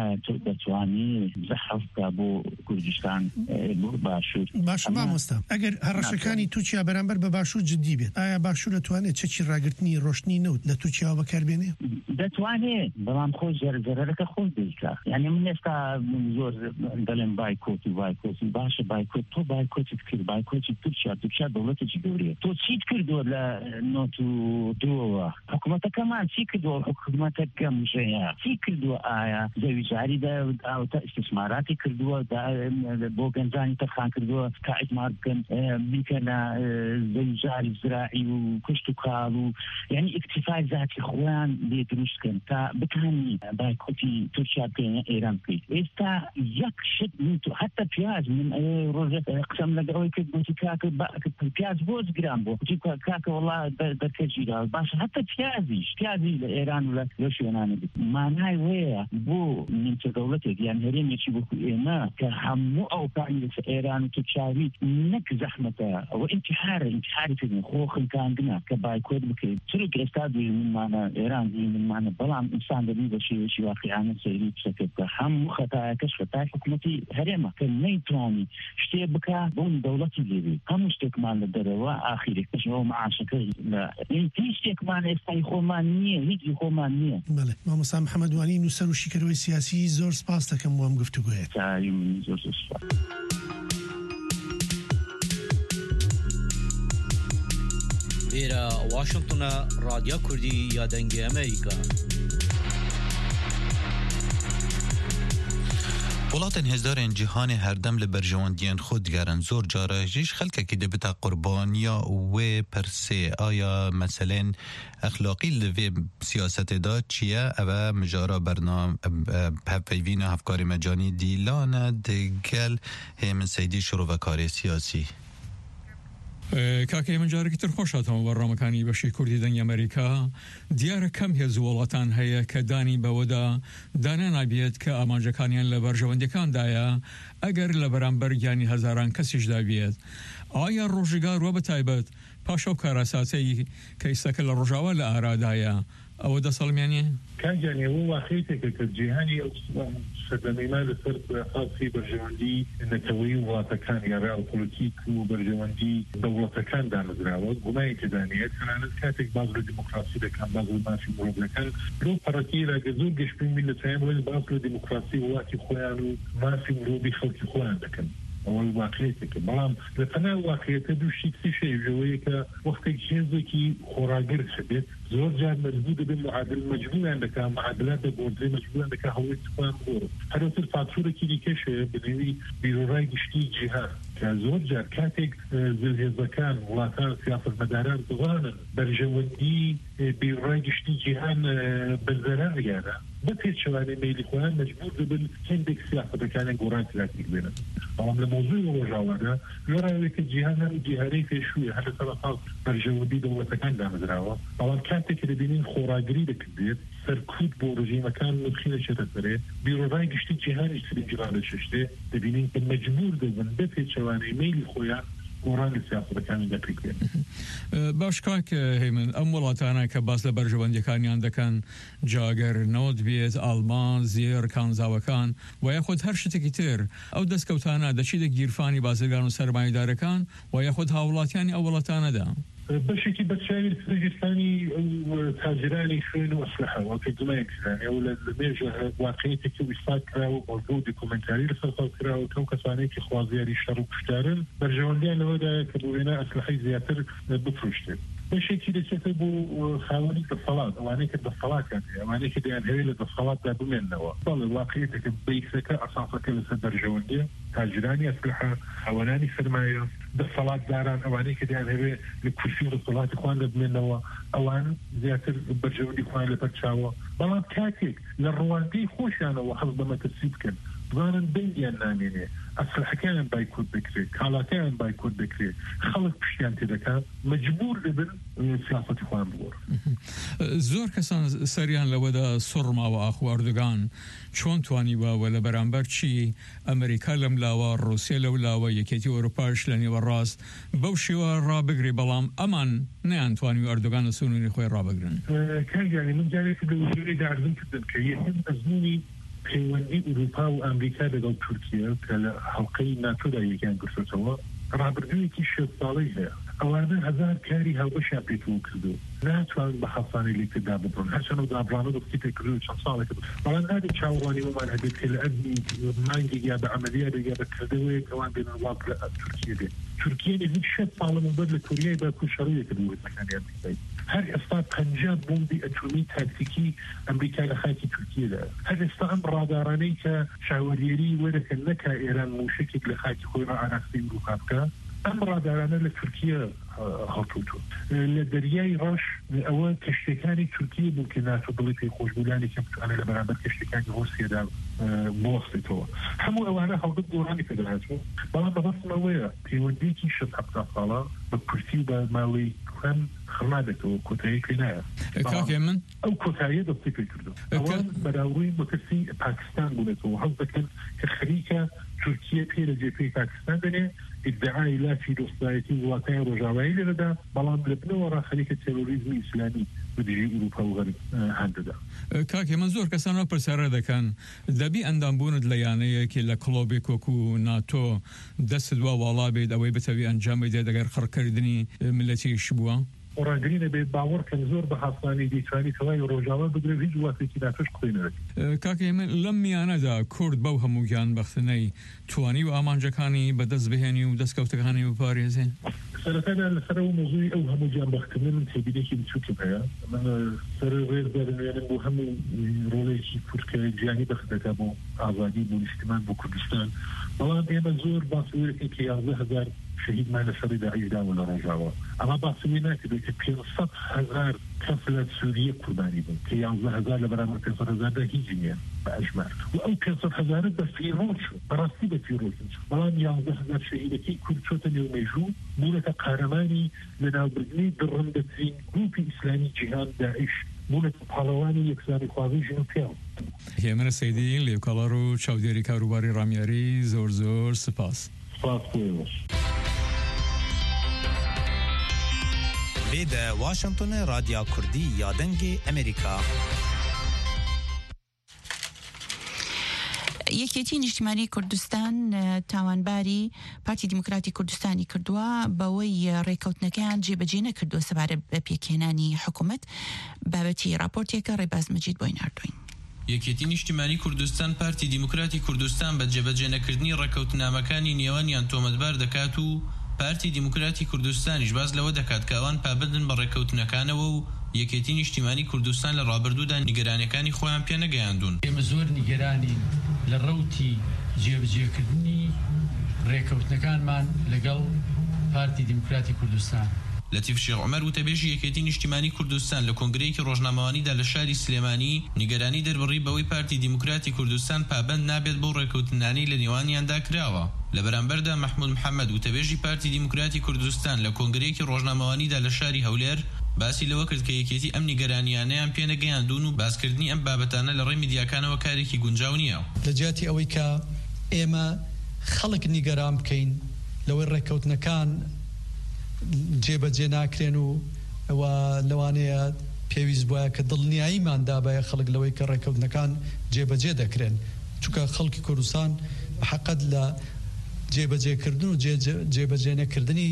دەتوانی زەحەف بکا بۆ کوردستان بۆ باشوور باش مامۆستا ئەگەر هەڕەشەکانی تورکیا بەرامبەر بە باشوور جددی بێت ئایا باشوور دەتوانێت چەکی ڕاگررتنی ڕۆشنی نەوت لە تورکیا بەکاربێنێ دەتوانێت بەڵام خۆی زەرەرەکە خۆی بیکە یعنی من ئێستا زۆر دەڵێن بایکۆت و بایکۆتی باشە بایکۆت تۆ بایکۆتت کرد بایکۆتی تورکیا تورکیا دەوڵەتێکی گەورەیە تۆ چیت کردووە لە نۆت و دووەوە حکوومەتەکەمان چی کردووە حکوومەتە گەمژەیە چی کردووە ئایا زەویجاریدا ئاوتە ئیستثماراتی کردووە بۆ گەنجانی تەرخان کردووە تا ئیتمار بکەن بیکەنە زەویجاری زراعی و کشت و کاڵ و یعنی ئیکتیفای ذاتی خۆیان لێ دروستکەن تا بتانی بایکۆتی تورکیا بکەینە ئێران بکەیت ئێستا یەک شت حتى پیاز من ڕۆژێ قسەم لەگەڵەوەی کرد گوتی کاکە پیاز بۆ گران بۆ گوتی کاکە وەڵا دەرکەجیرا باشە حتى پیازیش پیازی لە ئێران و لە شوێنانە مانای وەیە بۆ نیمچە دەوڵەتێک یان هەرێمێکی وەکو ئێمە کە هەموو ئەوکانی لەسەر ئێران و تورکیاوی نەک زەحمەتە ئەوە ئینتیحارە ئینتیحاری کردن خۆ خنکاندنە کە بایکۆت بکەیت چرک ئێستا دوی منمانە ئێران دوی منمانە بەڵام ئینسان دەبی بە شێوەیەکی واقعیانە سەیری بسەکە بکە هەموو خەتایەکەش خەتای حکوومەتی هەرێمە کە نەیتوانی شتێ بکە بۆن دەوڵەتی لێبێ هەموو شتێکمان لە دەرەوە ئاخیرێکەشەوە معاشەکە لە هیچ شتێکمان ئێستای خۆمان نییە هیچی خۆمان نییە بەڵێ مامۆستا محەممەد وانی نووسەر و شیکەرەوەی سیاسی زۆر سپاس دەکەم وام گفتوگوێت زۆر سپاس لێرە واشنگتنە رادیۆ کوردی یادەنگی ئەمریکا وڵاتên hêzdarên cîhanê herdem li berjewendiyên xwe digerin zor care jî xelkekî dibite qurbaniya wê pirsê aya meselên exlaqî li vê siyasetê da çi ye ev e mijara bernam hevpeyvîna hevkarê mecanî dîlan e digel Hêmin Seydî şirovekarê siyasî کاکە من جارێکی تر خۆشاتەوە بەڕامەکانی بەشی کوردی دەنگی ئەمریکا دیارە کەم هێز وڵاتان هەیە کە دانی بەوەدا دانا نابێت کە ئامانجەکانیان لە بەرژەوەندەکاندایە ئەگەر لە بەرامبەر گیانی هەزاران کەسیشدا بێت ئایا ڕۆژگار وە بەتایبەت پاشە و کاراساسەی کە ئیسەکە لە ڕۆژاوە لە ئارادایە ئەوە دەسەڵمێنێ کاجانێ وە واقعیتێکە کە جیهانی ئەو سەردەمەیمان لەسەر خاصی بەرژەوەندی نەتەوەی وڵاتەکان یا ڕاوپۆلیتیک و بەرژەوەندی دەوڵەتەکان دامەزراوە گومای تێدانێت تەنانەت کاتێک باز لە دیموکراسی دەکەن باز لە مافی مرۆڤەکان لەو پەڕەتیرا کە زۆر گەشتبوون میلەتەیان وێن باز لە دیموکراسی وڵاتی خۆیان و مافی مرۆڤی خەڵکی خۆیان دەکەن ئەوەی واقعیتێکە بەڵام لە پەنا واقعیەتە دووشی تریشەیەوەیە کە وەختێک هێزێکی خۆراگر شبێت زۆر جار مەجبور دەبێت معادل مەجبوریان دەکات معادلات دەبۆردرێ مەجبوریان دەکات هەوڵی توان بۆ هەروەتر فاتورێکی دیکەشەیە بنێوی بیرۆڕای گشتی جیهان کە زۆر جار کاتێک زلهێزەکان وڵاتان سیاسەتمەداران دڵانن بەرژەوەندی بیرۆڕای گشتی جیهان بەرزەرانیانە بە پێچەوانەی مەیلی خۆیان مەجبور دەبن هەندێک سیاسەتەکانیان گۆڕان کراتی بێنن بەڵام لە مۆزوعی ڕۆژاوانە لەڕاوێکە جیهانان و جیهارەی پێشوویە هەر لەسەر ئەساس بەرژەوەندی دەوڵەتەکان دامەزراوە بەڵام کاتێک دەبینین خۆراگری دەکردێت سەرکوت بۆ ڕژیمەکان نرخی دەچێتە سەرێ بیرۆڕای گشتی جیهانی سرنجڕا دەچێشتێ دەبینین کە مەجبور دەبن بە پێچەوانەی مەیلی خۆیان گۆڕانی سیاسەتەکانی دەپێکرێن. باش کاک هەیمن ئەم وڵاتانە کە باس لە بەرژەوەندیەکانیان دەکەن جاگەر نەوت بێت ئالمان زێر کانزاوەکان و یاخود هەر شتێکی تر ئەو دەستکەوتانە دەچیتە گیرفانی بازرگان و سەرمایەدارەکان و یاخود هاوڵاتیانی ئەو وڵاتانەدا بەشێکی بەرچاوی سرجستانی تاجرانی خوێن و ئەسلحە وەکەدومای ئیسلامی ئەو لە مێژە واقعیەتێکی ویسات کراوە مۆڵبوو دیکومنتاری لەسەر کراوە ئەو کەسانەیەکی خوازیاری شەڕ و کوشتارن بەرژەوەندیان لەوەدایە کە بۆ وێنە ئەسلحەی زیاتر بفرۆشتێت بەشێکی دەچێتە بۆ خاوەنی دەسەڵات ئەوانەیە کە دەسەڵاتیان هەیە ئەوانەیە کە دەیان هەوێت لە دەسەڵاتدا بمێننەوە بەڵێ واقعیەتێکە بەیسەکە ئەساسەکە لەسەر بەرژەوەندیە تاجرانی ئەسلحە خاوەنانی سەرمایە دەسەڵاتداران ئەوانەیە کە دەیان هەوێت لە کورسی دەسەڵاتی خوان دەبمێنەوە ئەوان زیاتر بەرژەوەندی خوان لەبەر چاوە بەڵام کاتێک لە ڕەواندەی خۆشیانەوە هەڵ بە مەترسی بکەن بزانن بەندیان نامێنێ ئەسلحەکانیان بایکۆت بکرێت کاڵاکیان بایکۆت بکرێت خەڵک پشتیان تێدەکات مەجبور دەبن سیاسەتی خوان بگۆڕ زۆر کەسان سەریان لەوەدا سوڕماوە ئاخواردگان چۆن توانیوەوە لە بەرامبەر چی ئەمریکا لەم لاوە ڕوسیا لەو لاوە یەکێتی ئەوروپاش لە نێوە ڕاست بەو شێوە ڕابگری بەڵام ئەمان نەیانتوانی ئەردۆگان لە سنووری خۆی ڕابگرن کاگیانی من جارێکی لە وزۆری داردن کردن کە یەکەم ئەزموونی پەیوەندی ئوروپا و ئەمریکا لەگەڵ تورکیا کە لە هەڵقەی ناتۆدا یەکیان گرتوێتەوە ڕابردوویەکی شێت ساڵەی هەیە ئەوانە هەزار کاری هاوبەشیان پێتەوە کردو ناتوان بە حەفانی لێکتدا ببڕن هەرچەنە دابڕانە دەستی پێ کردو چەند ساڵێک بەڵام نادێت چاوەڕوانی وەمان هەبێت کە لە ئەزمی مانگی یا بە عەمەلیات یا بە کردەوەیەک ئەوان بێنن وڵات لە تورکیا بێت تورکیا نزیک شێت ساڵە مەبەر لە کوریای باکوور شەڕەیە کردووە مەکانیان بکەیت هەر ئێستا پەنجاب بۆمبی ئەتۆمی تاکتیکی ئەمریکا لە خاکی تورکیادا هەر ئێستا ئەم ڕادارانەی کە شاوەریێری وەرەکەن نەکا ئێران موشکێک لە خاکی خۆی ڕائاناستەی ئەوروپا بکە ئەم ڕادارانە لە تورکیا هەڵکەوتووە لە دەریای ڕەش ئەوە کەشتەکانی تورکیا بوو کە ناتۆ بڵێ پێی خۆشبوولانی کە بتوانێت لە بەرامبەر کەشتەکانی ڕۆسیادا بوەستێتەوە هەموو ئەوانە هەڵگرت گۆڕانی پێداهاتوە بەڵام بەبەستمەوەیە پەیوەندیەکی شەت هەفتە ساڵە بە کورسی و بە ماوەی خوێن خڕنادێتەوە کۆتایی پێ نایە من ئەو کۆتاییە دەستی پێ کردو ئەوان بەراوروی مەترسی پاکستان بوونێتەوە هەڵ دەکەن کە خەریکە تورکیا پێ لە جێپەی پاکستان دەنێ ادعای لافی دۆستایەتی وڵاتانی ڕۆژاوایی لێدەدا بەڵام لە بنەوە ڕاخەریکە تێرۆریزمی ئیسلامی بەدژی ئوروپا و غەرب هەندەدا کاکێ من زۆر کەسانەوە پرسیارە دەکەن دەبی ئەندامبوونت لە یانەیەکی لە کڵۆبێک وەکو ناتۆ دەست دوا واڵا بێت ئەوەی بتەوی ئەنجام بدێت دەگەر خڕکردنی ملەتیش بووە ڕاگرینە بێت باوەڕکەن زۆر بە حەسانی دیتوانی کەوای ڕۆژاوا بگرێت هیچ وڵاتێکی ناتۆش قوێنەوەت کاکێ من لەم میانەدا کورد بەو هەموویان بەختنەی توانی و ئامانجەکانی بەدەست بهێنی و دەستکەوتەکانی بپارێزێن سەرەتادا لەسەر ئەو مۆزووی ئەو هەموو گیانبەختکردن من تێبینێکی بچووکم هەیە من سەر ڕێز دەرنوێنم بۆ هەموو ڕۆڵێکی کورد کە گیانی بەخت دەکات بۆ ئازادی بۆ نیشتمان بۆ کوردستان بەڵام ئێمە زۆر باسوورێکی کە یازدە هەزار شهیدمان لەسەری داعیشداوە لە ڕۆژاوە ئەمە باسوی ناکردێت کە پێنجسەد هەزار کەس لە سووریە قوربانی بوون کە یازدە هەزار لە بەرامبەر پێنجسەد هەزاردا هیچ نییە بە ئەژمار و ئەو پێنجسەد هەزارە بە فیرۆ چوو بەڕاستی بە فیرۆ چوو بەڵام یازدە هەزار شهیدەکەی کورد چۆتە نێومێژوو بوونەتە قارەمانی لە ناوبردنی دڕندەترین گروپی ئیسلامی جیهان داعش بوونەتە پاڵەوانی یەکسانی خواوی ژن و پیاو هێمنە سەیدی لێوکەڵەر و چاودێری کاروباری ڕامیاری زۆر زۆر سپاس سپاس بۆیەوەش بێدە واشنگتن رادیا کوردی یا دەنگی ئەمریکا یەکێتی نیشتیمانی کوردستان تاوانباری پارتی دیموکراتی کوردستانی کردووە بەوەی ڕێکەوتنەکەیان جێبەجێ نەکردووە سەبارەت بە پێکهێنانی حکوومەت بابەتی راپۆرتێکە ڕێباز مەجید بۆی ناردوین. یەکێتی نیشتیمانی کوردستان پارتی دیموکراتی کوردستان بە جێبەجێ نەکردنی ڕێکەوتنامەکانی نێوانیان تۆمەتبار دەکات و پارتی دیموکراتی کوردستانیش باز لەوە دەکات کە ئەوان پابندن بە ڕێکەوتنەکانەوە و یەکێتی نیشتیمانی کوردستان لە ڕابردوودا نیگەرانیەکانی خۆیان پێ نەگەیاندون. ئێمە زۆر نیگەرانی لە ڕەوتی جێبەجێکردنی ڕێکەوتنەکانمان لەگەڵ پارتی دیموکراتی کوردستان. لەتیف شێخ عومەر وتەبێژی یەکێتی نیشتیمانی کوردستان لە کۆنگرەیەکی ڕۆژنامەوانیدا لە شاری سلێمانی نیگەرانی دەربڕی بەوەی پارتی دیموکراتی کوردستان پابند نابێت بۆ ڕێکەوتنانی لە نێوانیاندا کراوە. لە بەرامبەردا محمود محەممەد وتەبێژی پارتی دیموکراتی کوردستان لە کۆنگرەیەکی ڕۆژنامەوانیدا لە شاری هەولێر باسی لەوە کرد کە یەکێتی ئەم نیگەرانیانەیان پێ نەگەیاندون و باسکردنی ئەم بابەتانە لە ڕێی میدیاکانەوە کارێکی گونجاو نییە. لە جیاتی ئەوەی کە ئێمە خەڵک نیگەران بکەین لەوەی ڕێکەوتنەکان جێبەجێ ناکرێن و ئەوە لەوانەیە پێویست بووە کە دڵنیاییمان دابایە خەڵک لەوەی کە ڕێکەوتنەکان جێبەجێ دەکرێن چونکە خەڵکی کوردستان بەحەقەت لە جێبەجێکردن و جێبەجێ نەکردنی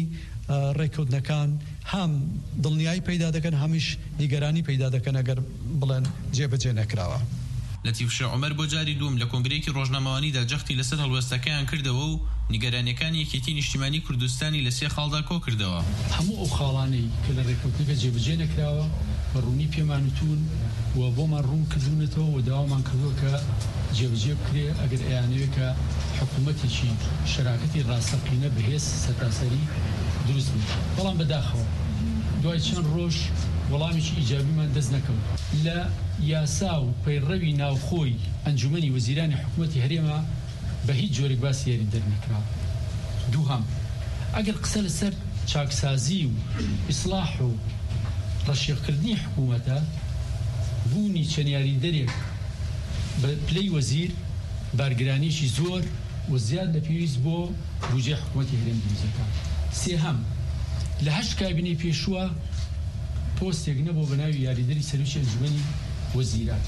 ڕێککەوتنەکان هەم دڵنیایی پەیدا دەکەن هەمیش نیگەرانی پەیدا دەکەن ئەگەر بڵێن جێبەجێ نەکراوە. لەتیف شێعومەر بۆ جاری دووەم لە کۆنگرەیەکی ڕۆژنامەوانیدا جەختی لەسەر هەڵوێستەکەیان کردەوە و نیگەرانیەکانی یەکێتی نیشتیمانی کوردستانی لە سێ خاڵدا کۆ کردەوە. هەموو ئەو خاڵانەی کە لە ڕێککەوتنەکە جێبەجێ نەکراوە بەڕوونی پێمانوتون و بۆمان ڕوون کردوونەتەوە و داوامان کردووە کە جێبەجێ بکرێ ئەگەر ئەیانەوێت کە حکوومەتێکی شەراکەتی ڕاستەقینە بەهێز سەرتاسەری دروست بوو. بەڵام بەداخەوە دوای چەند ڕۆژ وەڵامێکی ئیجابیمان دەست نەکەوت. لە یاسا و پەیڕەوی ناوخۆی ئەنجومەنی وەزیرانی حکوومەتی هەرێمە بە هیچ جۆرێک باسی یاری دەرنەکراوە. دووهەم ئەگەر قسە لەسەر چاکسازی و ئیسلاح و ڕەشێقکردنی حکوومەتە بوونی چەند یاریدەرێک بە پلەی وەزیر بارگرانیشی زۆر و زیاد لە پێویست بۆ بودجێ حکوومەتی هەرێم دروستەکە. سێهەم لە هەشت کابینەی پێشووە پۆستێک نەبوو بە ناوی یاریدەری سەرۆکی ئەنجومەنی وەزیران.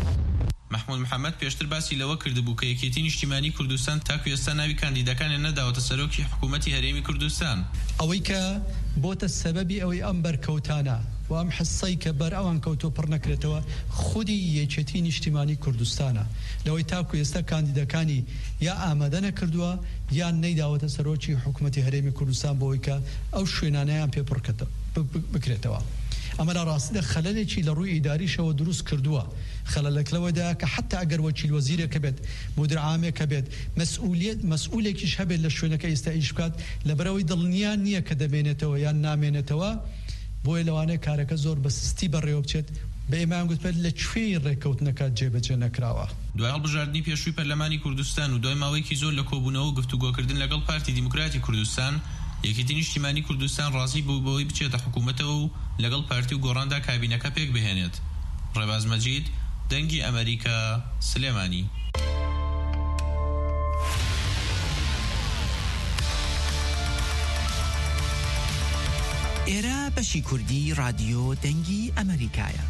محمود محەممەد پێشتر باسی لەوە کردبوو کە یەکێتی نیشتیمانی کوردستان تاکو ئێستا ناوی کاندیدەکانی نەداوەتە سەرۆکی حکوومەتی هەرێمی کوردستان. ئەوەی کە بۆتە سەبەبی ئەوەی ئەم بەرکەوتانە و ئەم حسەی کە بەر ئەوان کەوتۆ پڕ نەکرێتەوە خودی یەکێتی نیشتیمانی کوردستانە لەوەی تاکو ئێستا کاندیدەکانی یا ئامادە نەکردووە یان نەیداوەتە سەرۆکی حکوومەتی هەرێمی کوردستان بۆەوەی کە ئەو شوێنانەیان پێ بکرێتەوە. ئەمە لە ڕاستیدا خەلەلێکی لە ڕووی ئیداریشەوە دروست کردووە. خەلەلێک لەوەدا کە حتا ئەگەر وەکیل وەزیرێکە بێت مدیر عامێکە بێت مەسئولیت مەسئولێکیش هەبێت لە شوێنەکە ئێستا ئیش بکات لەبەرەوەی دڵنیان نییە کە دەمێنێتەوە یان نامێنێتەوە بۆیە لەوانەیە کارەکە زۆر بە سستی بەڕێوە بچێت بە ئێمان گوتبێت لە کوێی ڕێککەوتنەکە جێبەجێ نەکراوە. دوای هەڵبژاردننی پێشووی پەرلەمانی کوردستان و دوای ماوەیەکی زۆر لە کۆبوونەوە و گفتوگۆکردن لەگەڵ پارتی دیموکراتی کوردستان یەکێتی نیشتیمانی کوردستان ڕازی بوو بەوەی بچێتە حکوومەتەوە و لەگەڵ پارتی و گۆڕاندا کابینەکە پێک بهێنێت. ڕێباز مەجید دەنگی ئەمریکا سلێمانی. ئێرە بەشی کوردی رادیۆ دەنگی ئەمریکایە.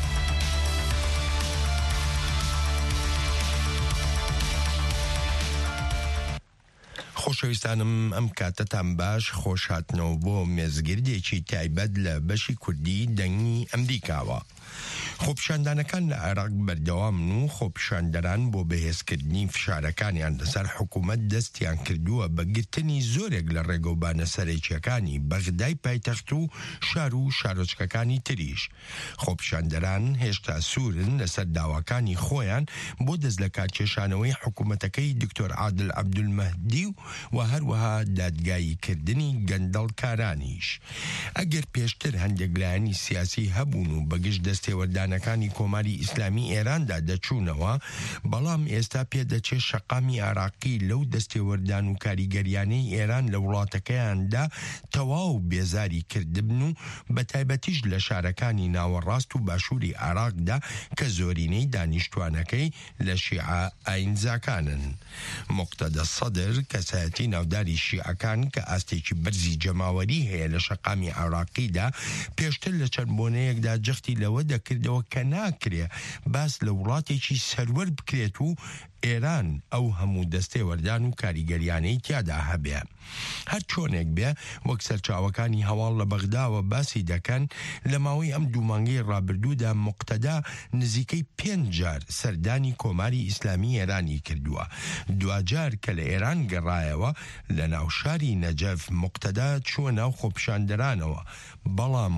خۆشەویستانم ئەم کاتەتان باش خۆش هاتنەوە بۆ مێزگردێکی تایبەت لە بەشی کوردی دەنگی ئەمریکاوە. خۆپیشاندانەکان لە عێراق بەردەوامن و خۆپیشاندەران بۆ بەهێزکردنی فشارەکانیان لەسەر حکوومەت دەستیان کردووە بە گرتنی زۆرێک لە ڕێگەوبانە سەرەکیەکانی بەغدای پایتەخت و شار و شارۆچکەکانی تریش. خۆپیشاندەران هێشتا سوورن لەسەر داواکانی خۆیان بۆ دەست لە کارکێشانەوەی حکوومەتەکەی دکتۆر عادل عەبدولمەهدی و هەروەها دادگاییکردنی گەندەڵکارانیش. ئەگەر پێشتر هەندێک لایەنی سیاسی هەبوون و بەگشت دەستێوەردانەکانی کۆماری ئیسلامی ئێراندا دەچوونەوە، بەڵام ئێستا پێدەچێت شەقامی عراقی لەو دەستێوەردان و کاریگەریانەی ئێران لە وڵاتەکەیاندا تەواو بێزاری کردبن و بە تایبەتیش لە شارەکانی ناوەڕاست و باشووری عراقدا کە زۆرینەی دانیشتوانەکەی لە شیعە ئاینزاکانن. مقتەدە سەدر کەسایەتی ناوداری شیعەکان کە ئاستێکی بەرزی جەماوەری هەیە لە شەقامی عراقیدا پێشتر لە چەند بۆنەیەکدا جەختی لەوە دەکردەوە کە ناکرێ باس لە وڵاتێکی سەروەر بکرێت و ئێران ئەو هەموو دەستێوەردان و کاریگەریانەی تیادا هەبێ. هەر چۆنێک بێ وەک سەرچاوەکانی هەواڵ لە بەغداوە باسی دەکەن لە ماوەی ئەم دوومانگەی ڕابردوودا مقتەدا نزیکەی پێنج جار سەردانی کۆماری ئیسلامی ئێرانی کردووە. دوجار کە لە ئێران گەڕایەوە لە ناوشاری نەجەف مقتەدا چووە ناو خۆپیشاندەرانەوە، بەڵام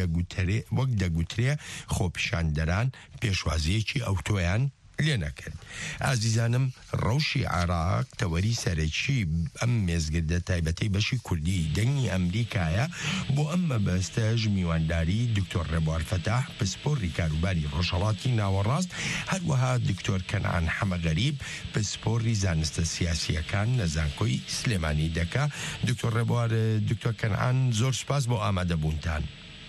وەک دەگوترێ خۆپیشاندەران پێشوازیەکی ئەوتۆیان لێ نەکرد. ئازیزانم، ڕەوشی عێراق تەوەری سەرەکی ئەم مێزگردە تایبەتەی بەشی کوردی دەنگی ئەمریکایە بۆ ئەم مەبەستەش میوانداری دکتۆر ڕێبوار فەتاح پسپۆڕی کاروباری ڕۆژهەڵاتی ناوەڕاست، هەروەها دکتۆر کەنعان حەمەغەریب پسپۆڕی زانستە سیاسیەکان لە زانکۆی سلێمانی دەکا. دکتۆر ڕێبوار، دکتۆر کەنعان، زۆر سپاس بۆ ئامادەبوونتان.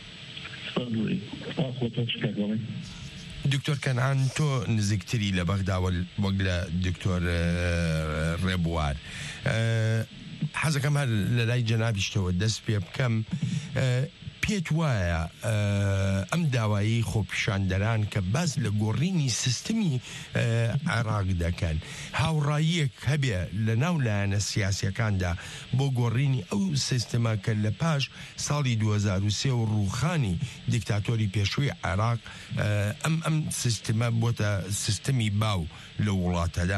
دکتۆر کەنعان، تۆ نزیکتری لە بەغداوە وەک لە دکتۆر ڕێبوار، حەزەکەم هەر لە لای جەنابیشتەوە دەست پێ بکەم. پێت وایە ئەم داوایی خۆپیشاندەران کە باز لە گۆڕینی سیستمی عێراق دەکەن هاوڕاییەک هەبێ لە ناو لایەنە سیاسیەکاندا بۆ گۆڕینی ئەو سیستەمە کە لە پاش ساڵی دوو هەزار و سێ و ڕووخانی دیکتاتۆری پێشووی عێراق ئەم ئەم سیستەمە بۆتە سیستەمی باو لە وڵاتەدا؟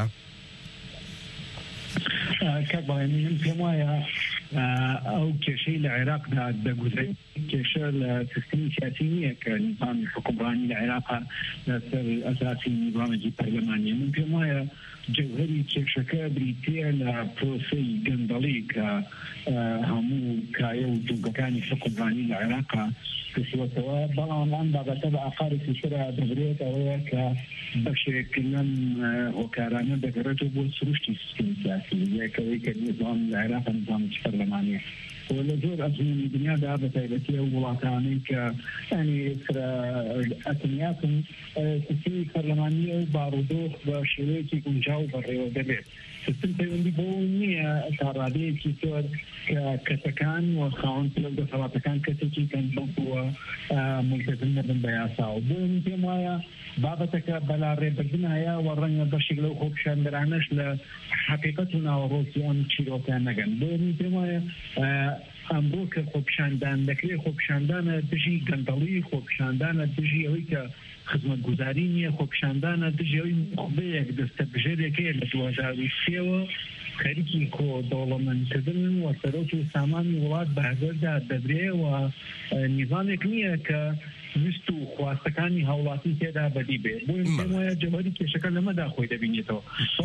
کاکباڵێن پێم وایە ئەو کێشەی لە عێراقدا دەگوزێت کێشە لە سیستمی سیاسی نییە کە نیزامی حکومڕانی لە عێراقا لەسەر ئەساسی نیزامێکی پەرلەمانیە. من پێم وایە جەوهەری کێشەکە بریتە لە پرۆسەی گەندەڵی کە هەموو کایە و دووگەکانی حکومڕانی لە عێراقا کەسوەتەوە، بەڵام ئەم بابەتە بە ئاخارێکی سرە دەبرێت ئەوەیە کە بەشێک لەم هۆکارانە دەگەڕێتەوە بۆ سروشتی سیستمی سیاسی یەکەوەی کە نظام لە عێراق نظامێکی پەرلەمانیە و لە زۆر ئەزمموی دنیادا بە تایبەتی ئەو وڵاتانەی کە ینی ئەتمیاتن سیستمی پەرلەمانیە و بارودۆخ بە شێوەیەکی گونجاو بەڕێوە دەبێت. سیستم پەیوەندی بۆ نییە تا ڕادەیەکی زۆر کە کەسەکان و خاوەن لەو دەسەڵاتەکان کەسێکی کەنجڵوە ملتزم نەبن بە یاساوە. بۆ من پێم وایە بابەتەکە بەلا ڕێبردنایە و ڕەنگە بەشێک لەو خۆپیشاندەرانەش لە حقیقەت و ناوەڕۆکی ئەم چیرۆکیان نەگەن. بۆ من پێم وایە ئەمڕۆ کە خۆپیشاندان دەکرێت خۆپیشاندانە دژی گەندەڵی، خۆپیشاندانە دژی ئەوەی کە خزمەت گوزاری نییە، خۆپیشاندانە دژی ئەوەی مخبەیەک دەستە بژێرێکەیە لە دوو هەزار و سێەوە خەریکی کۆ دەوڵەمەندکردن و سەرۆک و سامانی وڵات بەهدەردا دەبرێ و نیزامێک نییە کە ویست و خواستەکانی هاوڵاتی تێدا بەدی بێ. بۆ پێم وایە جەوهەری کێشەکە لەمەدا خۆی دەبینێتەوە.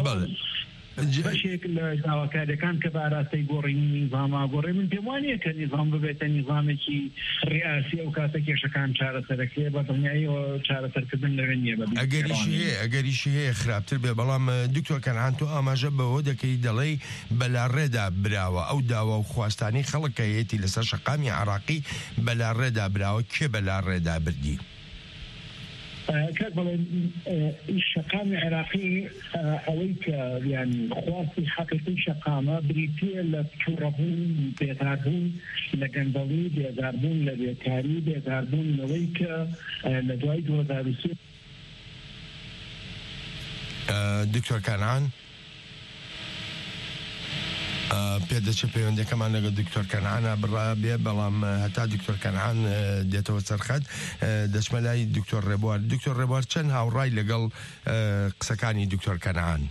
بەشێک لە داواکاریەکان کە بە ئاراستەی گۆڕینی نیزاما گۆڕێ، من پێم وانییە کە نیزام ببێتە نیزامێکی ڕیاسی ئەو کاتە کێشەکان چارەسەرەکرێ بە دڵنیاییەوە چارەسەرکردن لەوێ نییە. ئەگەریشی هەیە ئەگەریشی هەیە خراپتر بێ، بەڵام دکتۆر کەنعان تۆ ئاماژە بەوە دەکەی دەڵێ بەلاڕێدا براوە ئەو داوا و خواستانی خەڵک هەیەی لەسەر شەقامی عێراقی بەلاڕێدا براوە، کێ بەلاڕێدا بردی؟ کاک بەڵێن شەقامی عێراقی ئەوەی کە ینی خواستی حەقیقی شەقامە بریتە لە تووڕەبوون، بێداربوون لە گەندەڵی، بێداربوون لە بێکاری، بێداربوون لەوەی کە لە دوای دوو هەزار و سێ. دکتۆر کەنعان پێدەچێت پەیوەندەکەمان لەگە دکتۆر کەنعانە بڕا بێ، بەڵام هەتا دکتۆر کەنعان دێتەوە سەرخەت دەچمە لای دکتۆر ڕێبوار. دکتۆر ڕێبوار چەند هاوڕای لەگەڵ قسەکانی دکتۆر کەنعان؟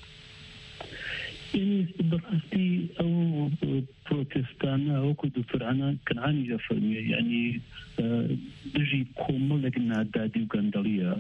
بەڕاستی ئەو پرۆتستانە وەکو دکتۆر کەنعانی دەفەرموویە، ینی دژی کۆمەڵێک نادادی و گەندەڵیە.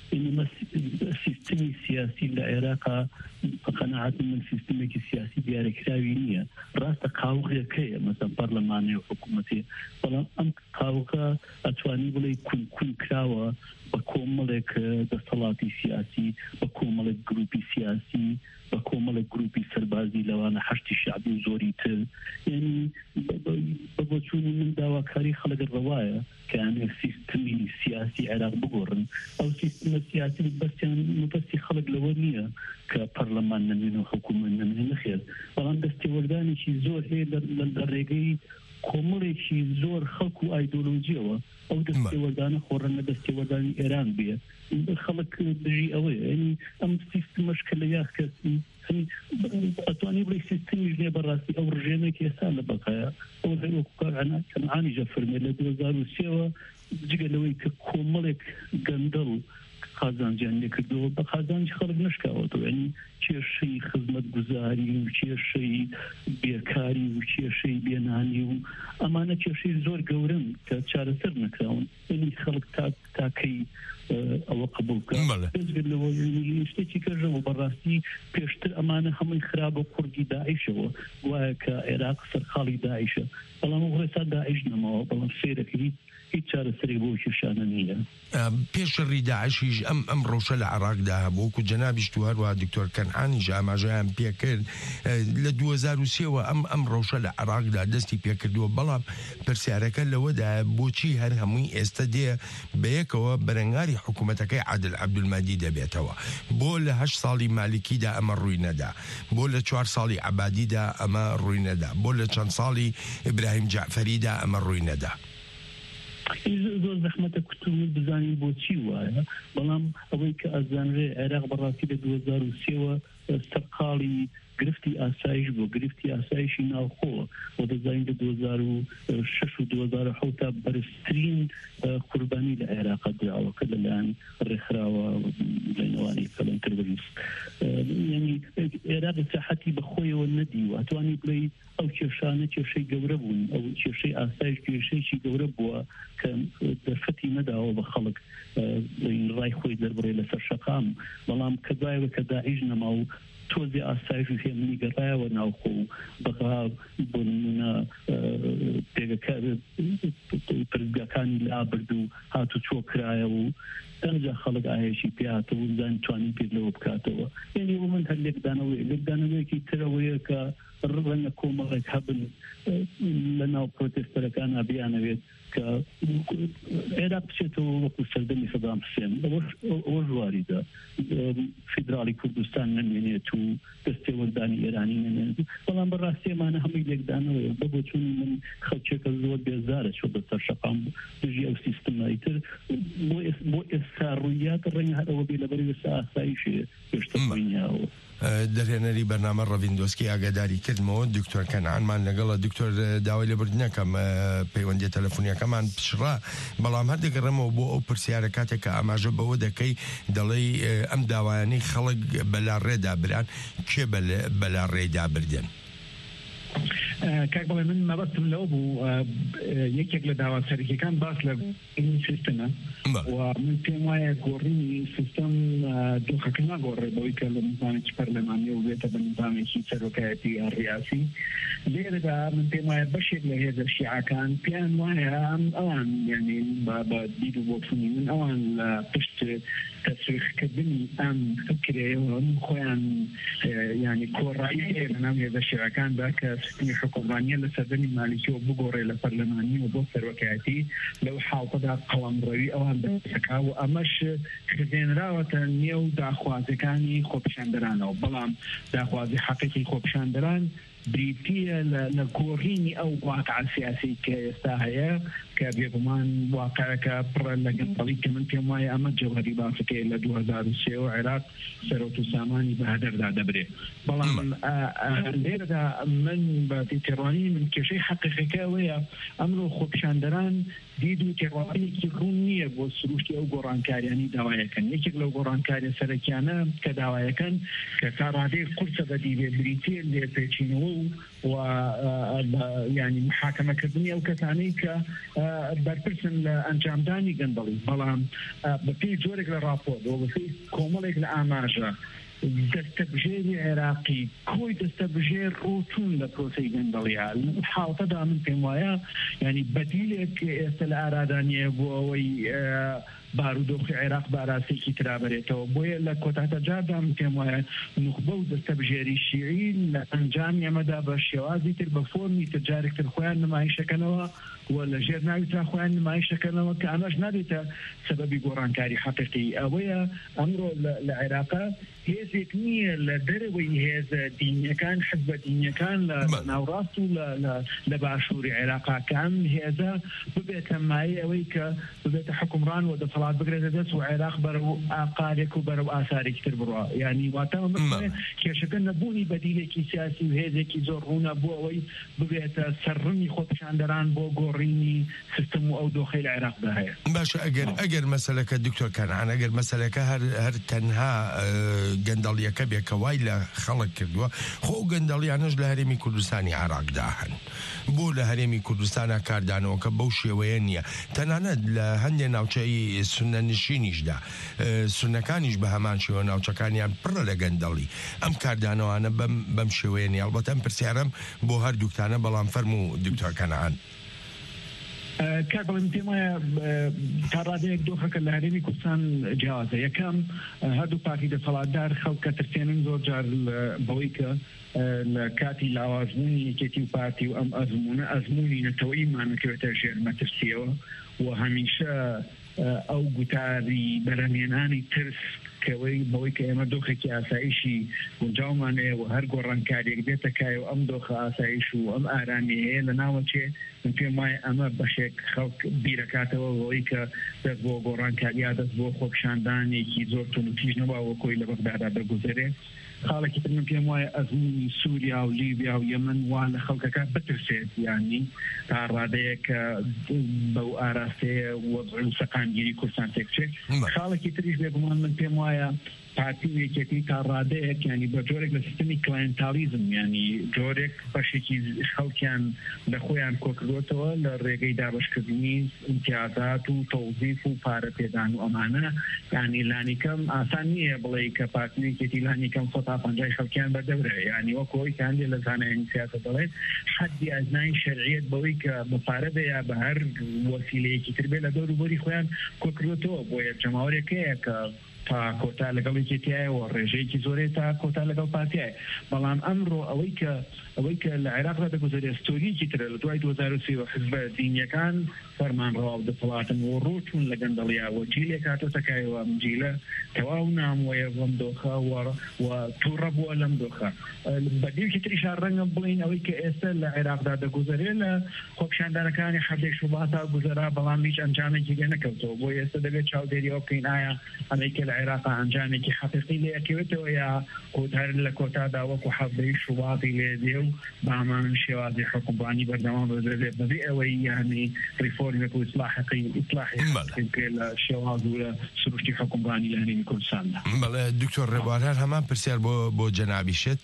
سیستمی سیاسی لە عێراقا قەناعەت من سیستمێکی سیاسی دیارەکراوی نییە. ڕاستە قاوغێکەیە مەسەڵەن پەرلەمانی و حکوومەتی، بەڵام ئەم قاوغە ئەتوانی بڵێ کون کون کراوە بە کۆمەڵێک دەسەڵاتی سیاسی، بە کۆمەڵێک گروپی سیاسی، بە کۆمەڵێک گروپی سەربازی لەوانە هەشتی شعبی و زۆری تر. یعنی بە بۆچوونی من داواکاری خەڵک ڕەوایە کە یانێ سیستمی سیاسی عێراق بگۆڕن. ئەو سیستمە سیاسی بەستیان مەبەستی خەڵک لەوە نییە کە پەرلەمان نەمێنە و حکوومەت نەمێنە، نەخێر، بەڵام دەستێوەردانێکی زۆر هەیە لە ڕێگەی کۆمەڵێکی زۆر خەڵک و ئایدۆلۆجیەوە. ئەو دەستێوەردانە خۆڕەنە دەستێوەردانی ئێران بێ، خەڵک دژی ئەوەیە. ینی ئەم سیستمەش کە لە یاخ کەسی ئەتوانی بڵێ سیستمیش لێ بەڕاستی ئەو ڕژێمێکی ئێستا لە بەقایە. ئەو وەکوکار کەنعانیژە فەرمێ لە دوو هەزار و سێەوە جگە لەوەی کە کۆمەڵێک گەندەڵ قازانجیان لێکردەوە بە قازانجی خەڵک نشکاوەتەوە، ینی کێشەی خزمەت گوزاری و کێشەی بێکاری و کێشەی بێنانی و ئەمانە کێشەی زۆر گەورن کە چارەسەر نەکراون. ینی خەڵک تاکەی ئەوە قبولکە لەوە شتێکی کەژەوە بەڕاستی پێشتر ئەمانە هەمووی خراپە کوردی داعیشەوە، وایە کە عێراق سەرخاڵی داعیشە، بەڵام ڕێستا داعیش نەماوە، بەڵام سێرەکە هیچ چارەسەری بۆ کێشانە نییە. پێشەڕی داعشیش ئەم ئەم ڕۆژە لە عێراقدا هەبوو و جەنابیش تو هەروە دکتۆر کەنعانیش ئاماژەیان پێکرد لە دوو هەزار و سێەوە ئەم ئەم ڕۆژە لە عێراقدا دەستی پێکردووە، بەڵام پرسیارەکە لەوەدا بۆچی هەر هەمووی ئێستا دێ بەیەکەوە بەرەنگاری حکوومەتەکەی عادل عەبدولمەجید دەبێتەوە. بۆ لە هەشت ساڵی مالیکیدا ئەمە ڕووی نەدا، بۆ لە چوار ساڵی عەبادیدا ئەمە ڕووی نەدا، بۆ لە چەند ساڵی ئیبراهیم جعفەریدا ئەمە ڕووی نەدا. زۆر زەحمەتە کوتون بزانین بۆچی وایە بەڵام ئەوەی کە ئەزانرێ عێراق بەڕاستی لە دوو هەزار و سێەوە سەرقاڵی گرفتی ئاسایش بۆ گرفتی ئاسایشی ناوخۆوە و دەزانین لە دوو هەزار و شەش و دوو هەزار و حەوت تا بەرزترین قوربانی لە عێراق دراوە کە لەلایەن ڕێکخراوە لەنێوانی فەلەن تەرۆریست یعنی عێراق ساحەتی بەخۆیەوە نەدیوە ئەتوانی بڵێ ئەو کێشانە کێشەی گەورە بوون ئەو کێشەی ئاسایش کێشەیەکی گەورە بووە کە دەرفەتی نەداوە بە خەڵک ڕای خۆی دەربڕێ لەسەر شەقام بەڵام کە دوایەوە کە داعیش نەما و تۆزی ئاسایش و هێمنی گەڕایەوە ناوخۆ و بەغا بۆ نمونە پرزگاکانی لابرد و هاتو چۆ کرایە و دەنجا خەڵک ئاهێشی پێهاتەوە و زان توانی پێ لەوە بکاتەوە یعنی ئەوە من هەر لێکدانەوەی لێکدانەوەیەکی ترەوەیە کە ڕەنگە کۆمەڵێک هەبن لە ناو پرۆتێستەرەکانە بیانەوێت کە عێراق بچێتەوە وەکو سەردەمی سەدام حوسێن ئەوە ژواریدا فیدراڵی کوردستان نەمێنێت و دەستێوەردانی ئێرانی نەمێنێت بەڵام بەڕاستی ئەمانە هەمووی لێکدانەوەیە بە بۆ چوونی من خەڵکێکە زۆر بێزارە چۆ بەسەر شەقام دژی ئەو سیستەمایی تر بۆ ئێستا ڕوویات ڕەنگە هەرەوە بێ لەبەر ئێستا ئاسایشێ پێشتر بینیاوە دەرهێنەری بەرنامە ڕەڤیندۆسکی ئاگاداری کردمەوە دکتۆر کەنعانمان لەگەڵە دکتۆر داوای لێبوردنەکەم پەیوەندی تەلەفۆنیەکەمان پشڕا بەڵام هەردەگەڕێمەوە بۆ ئەو پرسیارە کاتێک کە ئاماژە بەوە دەکەی دەڵێ ئەم داوایانەی خەڵک بەلا ڕێدا بران کێ بەلا ڕێدا بردن کاک بڵێ من مەبەستم لەوە بوو یەکێک لە داوا سەرەکیەکان باس لە سیستەمە و من پێم وایە گۆڕینی سیستەم دۆخەکە ناگۆڕێ بەوەی کە لە نظامێکی پەرلەمانی و بێتە بە نظامێکی سەرۆکایەتی ڕیاسی لێرەدا من پێم وایە بەشێک لە هێزە شیعەکان پێیان وایە ئەوان یعنی بە دید و بۆچوونی من ئەوان لە پشت تەسویقکردنی ئەم فکرەیەوە خۆیان ینی کۆڕایی هەیە لەناو هێزە شیعەکاندا کە سیستمی حکومڕانیە لە سەردەمی مالیکیەوە بگۆڕێ لە پەرلەمانی و بۆ سەرۆکایەتی لەو حاڵتەدا قەڵەمڕەوی ئەوان دەسەکا و ئەمەش خزێنراوەتە نێو داخوازەکانی خۆپیشاندەرانەوە بەڵام داخوازی حەقیقی خۆپیشاندەران بریتیە لە گۆڕینی ئەو واقع سیاسی کە ئێستا هەیە کە بێگومان واقعەکە پڕە لە گەندەڵی کە من پێم وایە ئەمە جەوهەری باسەکەی لە دوو هەزار و سێ و عێراق سەرۆت و سامانی بەهەدەردا دەبرێت بەڵام لێرەدا من بە تێڕوانی من کێشەی حەقیقەکە ئەوەیە ئەمڕۆ خۆپیشاندەران دید و تێڕوانێکی ڕوون نییە بۆ سروشتی ئەو گۆڕانکاریانی داوایەکەن یەکێک لەو گۆڕانکاریە سەرەکیانە کە داوایەکەن کە تا ڕادەی قورسە بەدی بێ بریتیە لێ پێچینەوە و ینی محاکەمەکردنی ئەو کەسانەی کە بەرپرسن لە ئەنجامدانی گەندەڵی بەڵام بەپێی جۆرێک لە راپۆرت و بەپێی کۆمەڵێک لە ئاماژە دەستەبژێری عێراقی کۆی دەستەبژێر ڕۆچوون لە پرۆسەی گەندەڵیە حاڵتەدا من پێم وایە ینی بەدیلێک ئێستا لە ئارادانیە بۆ ئەوەی بارودۆخی عێراق باراسێکی ترابێتەوە بۆیە لە کۆتاتە جاردا من پێم وایە نوخبە و دەستەبژێری شیعی لە ئەنجامی ئەمەدا بە شێوازی تر بە فۆرمی تر جارێکتر خۆیان نمایشەکەنەوە و لە ژێر ناوی تا خۆیان نمایشەکەنەوە کە ئەمەش نابێتە سەبەبی گۆڕانکاری حەقیقی ئەوەیە ئەمڕۆ لە عێراقا هێزێک نییە لە دەرەوەی هێزە دینیەکان حزبە دینیەکان لە ناوڕاست و لە باشووری عێراقاکان هێزە ببێتە مایە ئەوەی کە ببێتە حکومڕان و دەسەڵات بگرێتە دەست و عێراق بەرەو ئاقارێک و بەرەو ئاسارێکی تر بڕوە یعنی واتەوە من کێشەکە نەبوونی بەدیلێکی سیاسی و هێزێکی زۆر ڕوونە بۆ ئەوەی ببێتە سەرڕمی خۆپیشاندەران بۆ گۆڕینی سیستم و ئەو دۆخەی لە عێراقدا هەیە باشە ئەگەر ئەگەر مەسەلەکە دکتۆر کەنعان ئەگەر مەسەلەکە هەر هەر تەنها گەندەڵیەکە بێکە وای لە خەڵک کردووە خۆ گەندەڵیانەش لە هەرێمی کوردستانی عێراقدا هەن بۆ لە هەرێمی کوردستانە کاردانەوە کە بەو شێوەیە نییە تەنانەت لە هەندێک ناوچەی سونە نشینیشدا سونەکانیش بە هەمان شێوە ناوچەکانیان پڕە لە گەندەڵی ئەم کاردانەوانە بەم شێوەیە نیە ئەڵبەتە ئەم پرسیارەم بۆ هەردووکتانە بەڵام فەرموو دکتۆر کەنعان کار بڵێم پێم وایە تا ڕادەیەک دۆخەکە لە هەرێمی کوردستان جیاوازە یەکەم هەردوو پارتی دەسەڵاتدار خەڵکە ترسێنن زۆر جار بەوەی کە لە کاتی لاوازبوونی یەکێتی و پارتی و ئەم ئەزمونە ئەزمموی نەتەوەیمان نەکەوێتە ژێر مەترسیەوە و هەمیشە ئەو گوتاری بەرەمێنانی ترس کەوەی بەوەی کە ئێمە دۆخێکی ئاسایشی گونجاومانەیە و هەر گۆڕانکارێک بێتەکایە و ئەم دۆخە ئاسایش و ئەم ئارامی هەیە لە ناوەچێ من پێم وایە ئەمە بەشێک خەڵک بیرەکاتەوە بەوەی کە دەست بۆ گۆڕانکاریا دەست بۆ خۆپشاندانێکی زۆر تون و تیژ نەباوە کۆی لە بەغدادا دەگوزارێ خاڵێکی تر من پێم وایە ئەزموونی سووریا و لیبیا و یەمەن وا لە خەڵکەکە بترسێت یانی تا ڕادەیە کە بەو ئاراستەیە وەضع سەقامگیری کوردستان تێکچێت خاڵێکی تریش بێگومان من پێم وایە پارتی و یەکێتی تا ڕادەیەک ینی بە جۆرێک لە سیستمی کلاینتالیزم ینی جۆرێک بەشێکی خەڵکیان لە خۆیان کۆکردوتەوە لە ڕێگەی دابشکردنی امتیازات و تەوزیف و پارە پێدان و ئەمانە ینی لانیکەم ئاسان نییە بڵێ کە پارتیەکێتی لانیکەم سەد تا پەنجای خەڵکیان بەدەورە ینی وەکۆی کاندێ لە زانایانی سیاسە دەڵێت حەدی ئەزنای شەرعیەت بەوەی کە بە پارە بەیە بە هەر وەسیلەیەکی تر بێ لە دەوروبەری خۆیان کۆکردوتەوە بۆیە جەماوەرێکەیە کە تا کۆتا لەگەڵ یەکێتیایەوە ڕێژەیەکی زۆرێت تا کۆتا لەگەڵ پارتیایە بەڵام ئەمڕۆ ئەوەی کە ئەوەی کە لە عێراقدا دەگوزارێت ستۆریەکی ترە لە دوای دو هەزار و سێ حزبە دینیەکان فەرمانڕەوا دەسەڵاتن و ڕۆچوون لە گەندەڵیاوە جیلێک هاتۆتەکایەوە ئەم جیلە تەواو ناموەیە بەم دۆخە و تووڕە بووە لەم دۆخە بەدیوکی تریشا ڕەنگە بڵین ئەوەی کە ئێستا لە عێراقدا دەگوزارێت لە خۆپشاندانەکانی حەدێک شوباتا گوزەرا بەڵام هیچ ئەنجامێکی لێ نەکەوتەوە بۆ ئێستا دەبێت چاودێریەوە بکەین ئایا ئەمریکا لە عێراق ئەنجامێکی حەقیقی لێ ئەکەوێتەوە یا کۆتار لە کۆتادا وەکو حەفدەی شوباتی لێ دێ و بامان شێوازی حکومڕانی بەردەوام بەدرێت بەبێ ئەوەی یانی ریفۆرمێک و ئیسلاحەقی ئیسلاحی لە شێواز و لە سروشتی حکومڕانی لە هەرێمی کوردستاندا. بەڵێ دکتۆر ڕێبوار هەمان پرسیار بۆ بۆ جەنابیشت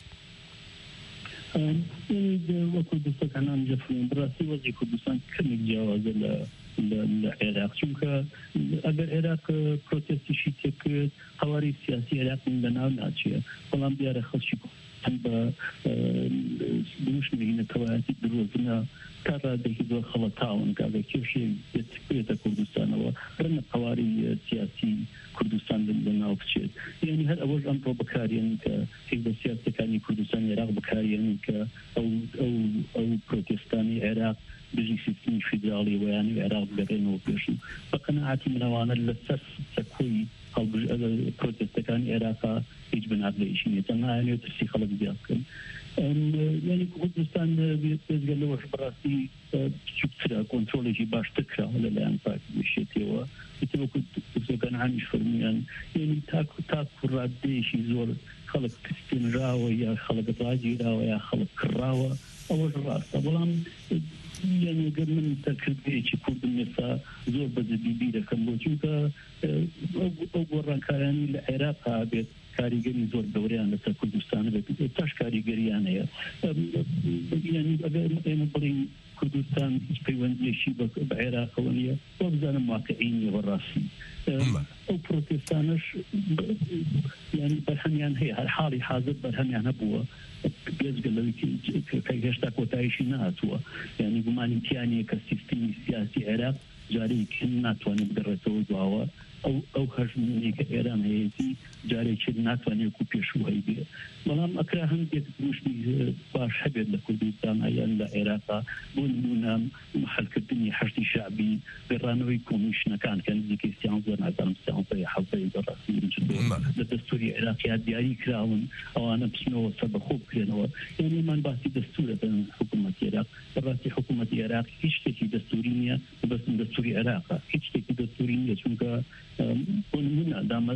وەکو دەستەکانان جەفرین بڕاستی وەزی کوردستان کەمێک جیاوازە لە العراق چونکە ئەگەر عێراق پرۆتێستیشی تێکرد هەواری سیاسی عێراق لەناو ناچێت بەڵام دیارە خەڵکی بە دروشمێنەکەوایەتی درۆزنە تا ڕادێکی زۆر خەڵەتاون کاگە کێشێ بێتە کوردستانەوە ڕەنە هەواری سیاسی کوردستان لەناو بچێت یعنی هەر ئەوەش ئەم ڕۆ بەکارێن کە هیچ بە سیاسەکانی کوردستان عێراق بەکارێن کە ئەو ئەو ئەو پرۆتێستانی عێراق بژی سیستمی فیدراڵی ویانی عێراق بگەڕێنەوە پێشن بە قەنەعاتی منەوانە لەسەر سەکۆی پرۆتێستەکانی عێراقا هیچ بنات لە ئیشی نیە تەنها هەنێ ترسی خەڵک زیاد بکەن یعنی کوردستان بێزگە لەوەش بەڕاستی بچووکترە کۆنترۆڵێکی باشتر کراوە لەلایەن پارتیێشێتەوە وەکو دکتۆرەکان هەمیش فەرموویان یعنی تاکو تاکو ڕادەیەکی زۆر خەڵک پستێنراوە یا خەڵک ڕاگیراوە یا خەڵک کڕاوە ئەوەش ڕاستە بەڵام یعنی گەر من تەکردەیەکی کوردم ئێستا زۆر بەجددی بیر دەکەم بۆ چونکە ئەو گۆڕانکارانی لە عێراقا بێت کاریگەری زۆر گەورەیان لەسەر کوردستانە بێت تاش کاریگەریان هەیە یعنی ئەگەر ئێمە بڵین کوردستان هیچ پەیوەندیەکی بە عێراقەوە نییە بۆ بزانم واقعی نییە بەڕاستی ئەو پرۆتێستانەش یعنی بەرهەمیان هەیە هەر حاڵی حاضر بەرهەمیان هەبووە بێزگە لەوەی کە هێشتا کۆتاییشی نهاتووە یعنی گومانیتیانەیە کە سیستمی سیاسی عێراق جارێکی ناتوانێت بگەڕێتەوە دواوە ئەو ئەو هەژمونی کە ئێران هەیەی جارێکی ناتوانێت و پێشوهی بێ بەڵام ئەکرا هەندێک دروشمی باش هەبێت لە کوردستان یان لە عێراقا بۆ نمونە حەلکردنی حەشتی شعبی گەڕانەوەی کۆمیشنەکان کە نزیکەی سیانزە نازانم سیانزەی حەوزەی بەڕاستی لە دەستوری عێراقیا دیاری کراون ئەوانە بچنەوە سەربەخۆ بکرێنەوە یعنیمان باسی دەستورە بە حکوومەتی عێراق بەڕاستی حکوومەتی عێراق هیچ شتێکی دەستوری نییە بەستم دەستوری عێراقا هیچ شتێکی دەستوری نییە چونکە بۆ نمونە دامە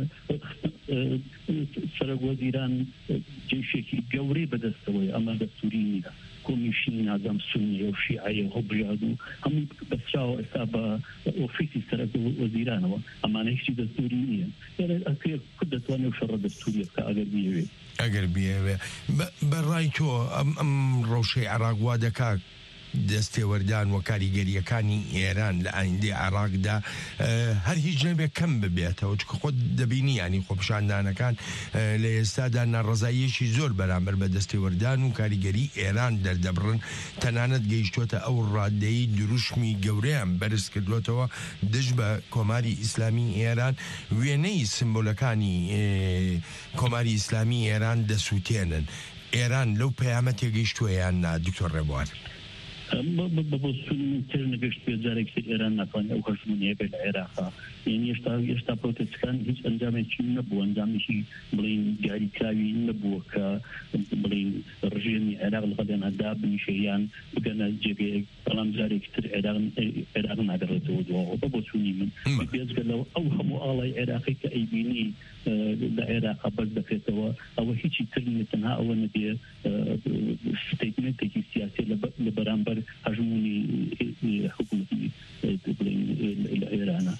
سەرۆک وەزیران جێشێکی گەورەی بەدەستەوەی ئەمە دەستوری نییە کۆمیشنی نازام سونیە و شیعەیە هەڵبژاد و هەموو بەسراوە ئێستا بە ئۆفیسی سەرۆک وەزیرانەوە ئەمانە هیچی دەستوری نییە ئەکرێ کورد دەتوانێت شەڕە دەستوری بکە ئەگەر بیەوێت ئەگەر بیەوێ بەڕای تۆ ئەم ڕەوشەی عێراق وا دەکات دەستێوەردان و کاریگەریەکانی ئێران لە ئایندەی عێراقدا هەر هیچ نەبێ کەم ببێتەوە چکە خۆت دەبینی ینی خۆپشاندانەکان لە ئێستادا ناڕەزاییەکی زۆر بەرامبەر بە دەستێوەردان و کاریگەری ئێران دەردەبڕن تەنانەت گەیشتوتە ئەو ڕادەی دروشمی گەورەیان بەرز کردوتەوە دژ بە کۆماری ئیسلامی ئێران وێنەی سمبۆلەکانی کۆماری ئیسلامی ئێران دەسووتێنن ئێران لەو پەیامەت تێگەیشتووە یان نا دکتۆر ڕێبوار ببوسون تر نگشت بجارك في إيران نتواني أو خشمونية بالعراق يعني يشتا يشتا بروتستان هيج أنجام شيء نبوا أنجام شيء بلين جاري كاوي نبوا ك بلين رجيم العراق الغدان هداب نشيان بقنا جبي كلام جاري كتر العراق العراق نقدر توجه ببوسوني من بيزق لو أو هم الله العراقي كأيبيني العراق بس دكتور أو هيج ترني تنها أو ندي ستيتمنت كي سياسي لبرامبر هجموني حكومتي الإيران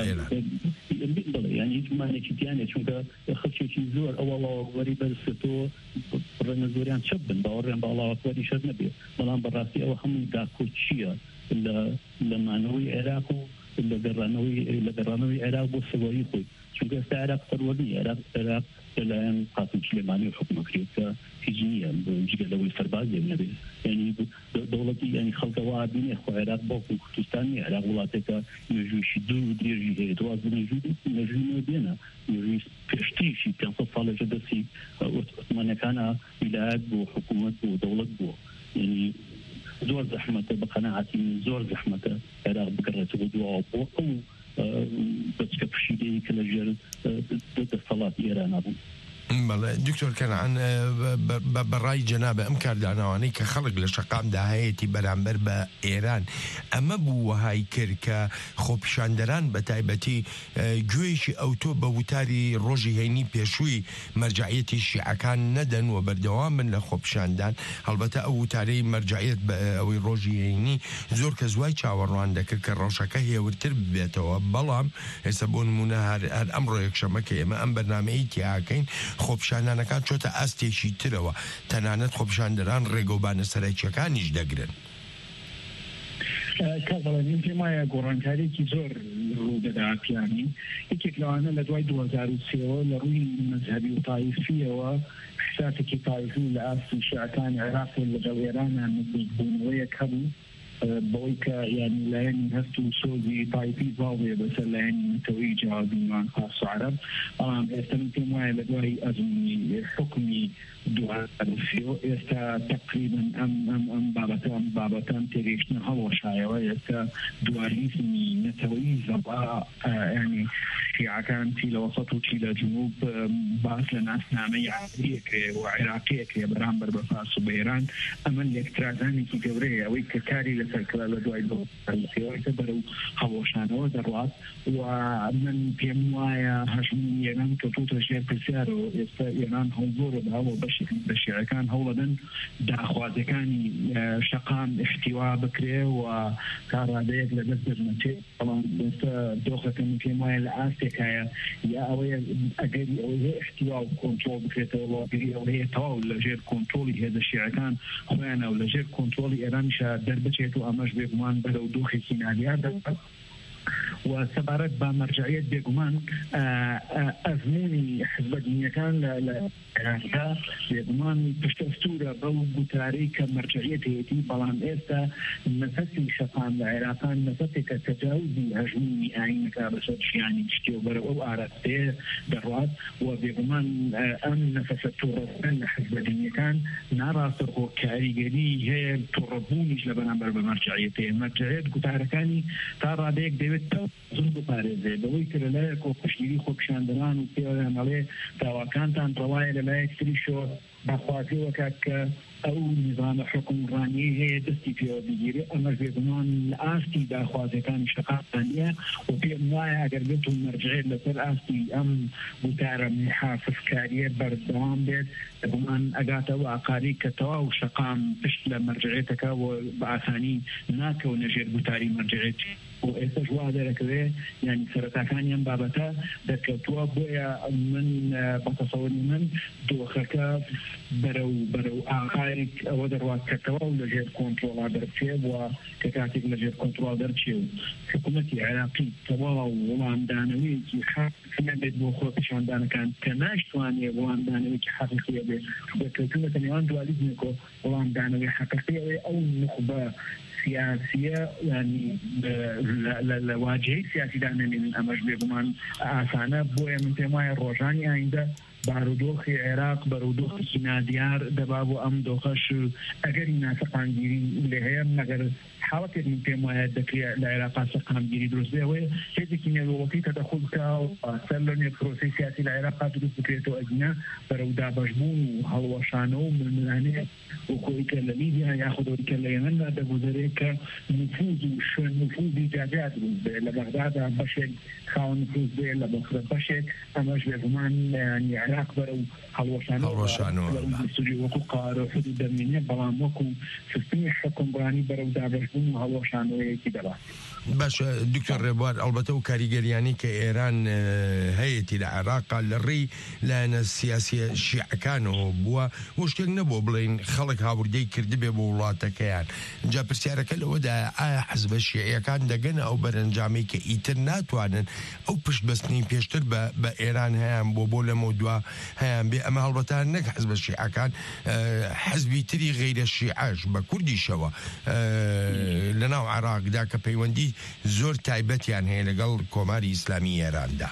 يعني ما نكتيانه چونکه خلشي شي زور او الله وري برستو برنا زوريان شبن باورن بالله اكبر شد نبي بلان براسي او هم دا كوتشيا لما نوي عراق ولا درانوي لا درانوي عراق بوسوي خوي چونکه عراق ترودي عراق عراق الان قاسم سليماني وحكم كريتا هجينيا بجلوي سربازي النبي يعني دولتي يعني خلق واعدين اخو عراق بوكو كردستان عراق ولاتك نجوي شدو دريجي هي دواز نجوي نجوي بينا نجوي بيشتي شي كان صالة جدسي وثمان كان بلاد وحكومة ودولة بو يعني زور زحمة بقناعتي زور زحمة عراق بقرة ودوا بو او بس كفشيدي كلاجر ضد الصلاة إيران أبو بله دکتۆر کەنعان بەڕای جەنابە ئەم کاردانەوانەی کە خەڵک لە شەقام داهەیەتی بەرامبەر بە ئێران ئەمە بوو وەهای کرد کە خۆپیشاندەران بە تایبەتی گوێیشی ئەوتۆ بە وتاری ڕۆژی هەینی پێشووی مەرجعیەتی شیعەکان نەدەن و بەردەوام من لە خۆپیشاندان هەڵبەتە ئەو وتارەی مەرجعیەت بە ئەوەی ڕۆژی هەینی زۆر کە زوای چاوەڕوان دەکرد کە ڕۆژەکە هێورتر ببێتەوە بەڵام ئێستا بۆ نمونە هەر ئەمڕۆ یەکشەمە کە ئێمە ئەم بەرنامەی تیاکەین خۆپیشاندانەکان چۆتە ئەستێکی ترەوە تەنانەت خۆپیشاندەران ڕێگەوبانە سەرایچەکانیش دەگرن. کازڵێن پێم وایە گۆڕانکاریێکی زۆر ڕوو دەدا پیانی یەکێک لەوانە لە دوای دو هەزار و سێەوە لە ڕووی مەزهەبی و تایفیەوە حساسێکی تایفی لە ئاستی شیعەکانی عێراق لەگەڵ ئێرانیان نزیکبوونەوەیەک هەبوو بەوەی کە یانی لایەنی هەست و سۆزی تایپی باڵێ بەسەر لایەنی نەتەوەی جیهادیمان خاص و عەرەب بەڵام ئێستا من پێم وایە لە دوای ئەزموونی حکمی دو هەزار و سێ ئێستا تقریبا ئەم ئەم ئەم بابەتە ئەم بابەتان تێگەیشتنە هەڵوەشایەوە ئێستا دواریزمی نەتەوەی زەبا ینی شیعەکان چی لە وەسەط و چی لە جنوب باس لە ناسنامەی عەرەبیەکرێ و عێراقیەکرێ بەرامبەر بە فارس و بە ئێران ئەمە یەکترازانێکی گەورەیە ئەوەی کە کاری سرکلا لدوای دو سیاست برای هواشانه دروات و من پیم ویا هشمی ایران که تو تشیر پسیار و است ایران حضور ده و بشی بشی کان هولدن داخوازکانی شقام احتوا بکره و کارادیک لدست نتی طبعا است دوخه کمی پیم ویا لآستکای یا اوی اگری اوی احتوا و کنترل بکره و اگری اوی تاو لجر کنترلی هذا الشيعان خوانه ولجر کنترل ایران شاد دربچه تو امش بگمان بلو دوخی سینالیا دست و سبارت با مرجعیت بگمان ازمونی حزب دینی کان لعراق بگمان پشت استورا بو گوتاری که مرجعیت هیتی بلان ایستا نفسی شقام لعراقان نفسی که تجاوزی هجمونی آین که بسد شیانی بشتیو برو او آرسته دروات و بگمان ام نفس توربان لحزب دینی کان ناراست خو کاریگری هی توربونیش لبنابر بمرجعیته مرجعیت گوتارکانی تارا دیک دیوید زنده پارێزێ بەوەی کە لەلایەک خۆپشگیری خۆپیشاندەران و پێیان ئەڵێ داواکانتان ڕەوایە لەلایەک تریشۆ بەخوازیەوە کە ئەو نظام حکومڕانی هەیە دەستی پێوە بگیرێ ئەمە بێگومان لە ئاستی داخوازەکانی شەقاقانیە و پێم وایە ئەگەر بێت و مەرجعێت لەسەر ئاستی ئەم وتارە محافظکاریە بەردەوام بێت بێگومان ئەگاتەوە ئاقاری کە تەواو شەقام پشت لە مەرجعێتەکە و بە ئاسانی ناکەونە ژێر وتاری مەرجعێت و ئێستا وا دەرەکەوێ یعنی سەرەتاکانیان بابەتە دەرکەوتووە بۆیە من بەتەسەوەری من دۆخەکە بەرەو بەرەو ئاقایك ئەوە دەڕوات کەتەوە و لەژێر کۆنترۆڵا دەرچێ وە کە کاتێک لەژێر کۆنترۆڵ دەرچێ و حکوومەتی عێراقی تەواو وڵامدانەوەیەکی حەقیقی بێت بۆ خۆپیشاندانەکان کە ناشتوانێ وڵامدانەوەیەکی حەقیقیە بێت دەکەوتونەتە نێوان دوالیزمێکۆ وڵامدانەوەی حەقیقیەوەی ئەو نخبە سياسية يعني لواجهة سياسية دانين أمش بيقومان آسانة بويا من تمايا روجاني عند بارودۆخی عێراق بەرەودۆخێکی نادیار دەبا بۆ ئەم دۆخەش ئەگەری ناسەقامگیری لێ هەیە مەگەر حاڵەتێک من پێم وایە دەکرێت لە عێراقا سەقامگیری دروستەوەی هێزێکی نێوەوەکەی کە دەخۆ بکە و سەر لە نێ پرۆسی سیاسی لە عێراقا دروست بکرێتەوە ئەگینە بەرەو دابەشبوون و هەڵوەشانەوە و ململانەیە وەکۆی کە لە لیبیا یاخودەوەی کە لە یەمەندا دەگوزارێت کە نفوذ و شوێن نفوذی جاجات دروست بێت لە بەغدادا بەشێک خاوەن نفوذ بێت لە بەسرە بەشێک ئەمەش بێگومان ینی عێراق بەرەو هەڵوەشانەوە سووری وەکو قارە و حدود دەمێنێ بەڵام وەکو سیستمی حکومڕانی بەرەو دابەشبوون و هەڵوەشانەوەیەکی دەبات. باش دکتۆر ڕێبوار ئەڵبەتە و کاریگەریانی کە ئێران هەیەی لە عێراقا لە ڕێی لایەنە سیاسی شیعەکانەوە بووە و شتێک نەبوو بڵێن خەڵک هاوردەی کردبێ بۆ وڵاتەکەیان. جا پرسیارەکە لەوەدا ئایا حەزبە شیعەکان دەگەن ئەو بەرەنجامی کە ئیتر ناتوانن ئەو پشتبەستنی پێشتر بە ئێران هەیان بۆ بۆ لەمە دوا هەیان بێ ئەمە هەڵبەتان نەک حەزبە شیعەکان حەزبی تری غەیرە شیعەش بە کوردیشەوە لەناو عێراقدا کە پەیوەندی زۆر تایبەتیان هەیە لەگەڵ کۆماری ئیسلامی ئێراندا.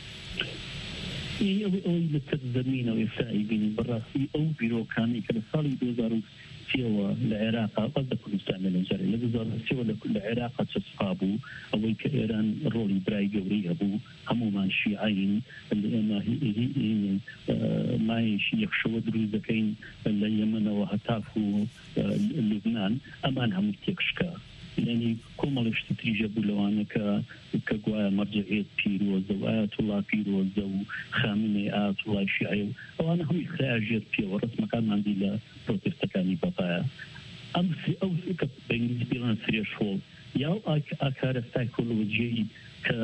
ئەوەی لەسەر زەمینەوە ئێستایی بینین بەڕاستی ئەو بیرۆکانی کە لە ساڵی دوو هەزار و سێەوە لە عێراقا بەس لە کوردستان لە لەنجەرە لە دوو هەزار و سێەوە لە عێراقا چەسپا بوو ئەوەی کە ئێران ڕۆڵی برای گەورەی هەبوو هەمومان شیعین مایشی یەکشەوە دروست دەکەین لە یەمەنەوە هەتاف و لوبنان ئەمان هەموو تێکشکە یعنی کۆمەڵشتی تریژە بوو لەوانە کە کە گوایە مەرجعێت پیرۆزە و ئایەتوڵا پیرۆزە و خامنەی ئایەتوڵای شیعە و ئەوانە هەمووی خراژێر پێوە ڕسمەکانماندی لە پرۆتێستەکانی بەپایە ئەم ئەو کە بەنگلیزی پێڵان سرێشۆڵ یا ئاکارە سایکۆلۆجیایی کە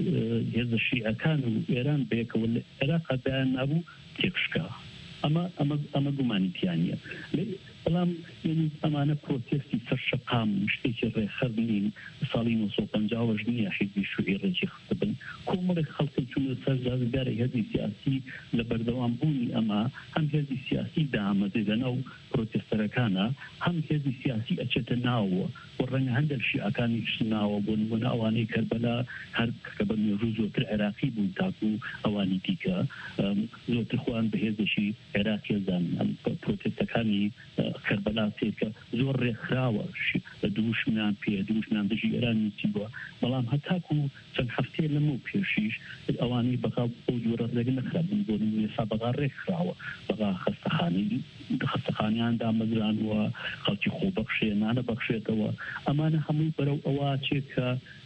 هێزە شیعەکان و ئێران بەیەکەوە لە عێراقا دایان نابوو تێکشکا ئەمە ئەمە ئەمە گومانیتیانە بەڵام ئەمانە پرۆتێستی سەرشەقام شتێکی ڕێخەر نین ساڵی نۆ سەد و پەنجاوەش نییە حیزبی شوعی ڕێکی خستە بن کۆمەڵێک خەڵکی چوونە سەر جاذبەرە هێزی سیاسی لە بەردەوام بوونی ئەمە هەم هێزی سیاسی دامەزێ لەناو پرۆتێستەرەکانە هەم هێزی سیاسی ئەچێتە ناوە و ڕەنگە هەندێک شیعەکانی ناوە بۆ نمونە ئەوانەی کەربەلا هەر کە بە مێژوو زۆرتر عێراقی بوون تاکو ئەوانی دیکە زۆرتر خۆیان بە هێزێکی عێراقیێزان ئەم پرۆتێستەکانی کەربەلا سێکە زۆر ڕێکخراوە لە دووشمیان پێ دووشمیان دژی ئێران نووسی بووە بەڵام هەتاکو چەند هەفتەیە لەمە پێشیش ئەوانەی بەغا بۆ جۆرە ڕێک نەخرابن بۆ نوێسا بەغا ڕێکخراوە بەغا خەستەخانەی خەستەخانیان دامەزرانوە خەڵکی خۆبەخشێنانە بەخشێتەوە ئەمانە هەمووی بەرەو ئەوە چێت کە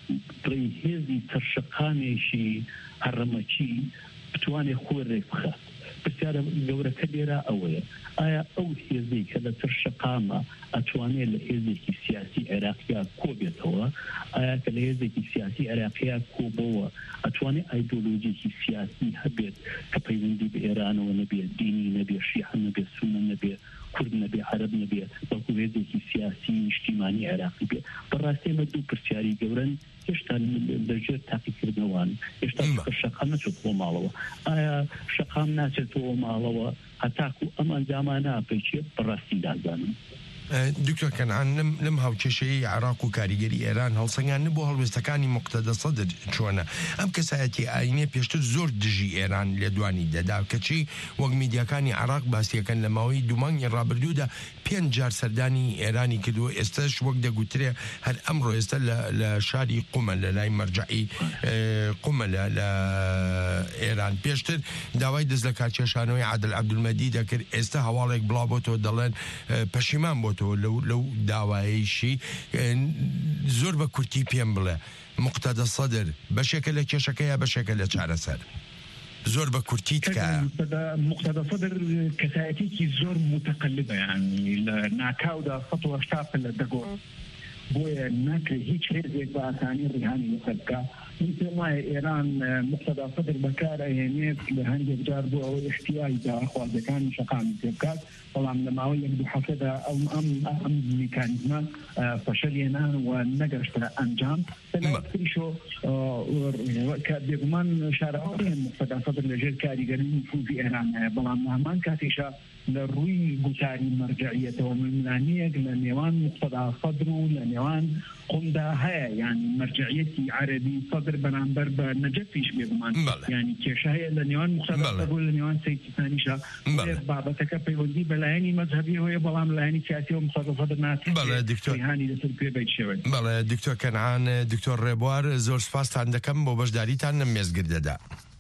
ڕێی هێزی سەرشەقامێکی هەڕەمەکی بتوانێت خۆی ڕێک بخات پرسیارە گەورەکە لێرە ئەوەیە ئایا ئەو هێزەی کە لە سەرشەقامە ئەتوانێت لە هێزێکی سیاسی عێراقیا کۆ بێتەوە ئایا کە لە هێزێکی سیاسی عێراقیا کۆبەوە ئەتوانێت ئایدۆلۆجیێکی سیاسی هەبێت کە پەیوەندی بە ئێرانەوە نەبێت دینی نەبێت شیعە نەبێت سونە نەبێت کورد نەبێ عەرەب نەبێ بەڵکو هێزێکی سیاسی نیشتیمانی عێراقی بێ بەڕاستی ئەمە دوو پرسیاری گەورەن هێشتا لەژێر تاقیکردنەوەن هێشتا شەقام نەچێتەوە ماڵەوە ئایا شەقام ناچێتەوە ماڵەوە هەتاکو ئەم ئەنجامان ناپێچێت بەڕاستی دازانم دکتۆر کەنعان لەم هاوکێشەی عێراق و کاریگەری ئێران هەڵسەنگان نبوو هەڵوێستەکانی موقتەدە سەدر چۆنە ئەم کەسایەتی ئاینێ پێشتر زۆر دژی ئێران لە دوانی دەدا کەچی وەک میدیاکانی عێراق باسیەکەن لە ماوەی دومانگی ڕابردوودا پێنج جار سەردانی ئێرانی کردووە ئێستاش وەک دەگوترێ هەر ئەمڕۆ ئێستا لە شاری قومە لە لای مەرجعی قومە لە ئێران پێشتر داوای دەست لە کارکێشانەوەی عادل عەبدولمەجید دەکرد ئێستا هەواڵێک بڵاو بۆتەوە دەڵێن پەشیمان بۆ لەو لەو داوایەیشی زۆر بە کورتی پێم بڵێ موقتەدە سەدر بەشێکە لە کێشەکە یا بەشێکە لە چارەسەر زۆر بە کورتی تکە موقتەدە سەدر کەسایەتێکی زۆر متەقلبە یعنی لە ناکاودا سەد و هەشتا لە دەگۆڕ بۆیە ناکرێت هیچ هێزێک بە ئاسانی ڕیهانی لەسەر بکە من پێم وایە ئێران موقتەدە سەدر بەکارهێنێت لە هەندێک جار بۆ ئەوەی احتیاج داخوازەکانی شەقامی پێ بکات بەڵام لە ماوەی یەک دوو هەفتەدا ئەم ئەم ئەم میکانیزمە فەشەلێنان و نەگەشتە ئەنجام تریشۆ کە بێگومان شارەوەیان مقتەدا سەدر لەژێر کاریگەری نفوذی ئێران هەیە بەڵام هەمان کاتێشە لە ڕووی گوتاری مەرجعیەتەوە ململانیەک لە نێوان مقتەدا سەدر و لە نێوان قومدا هەیە یعنی مەرجعیەتی عەرەبی سەدر بەرامبەر بە نەجەفیش بێگومان یعنی کێشە هەیە لە نێوان مقتەدا بۆ لە نێوان سەیدیستانیشە بابەتەکە پەیوەندی بەلایەنی مەذهبی هەیە بەڵام لایەنی سیاسی و مقتەدا سەدر ناتوانێت لەسەر پێ بێت شێوێت. بەڵێ دکتۆر کەنعان دکتۆر ڕێبوار زۆر سپاسان دەکەم بۆ بەشداریتان لەم مێزگردەدا.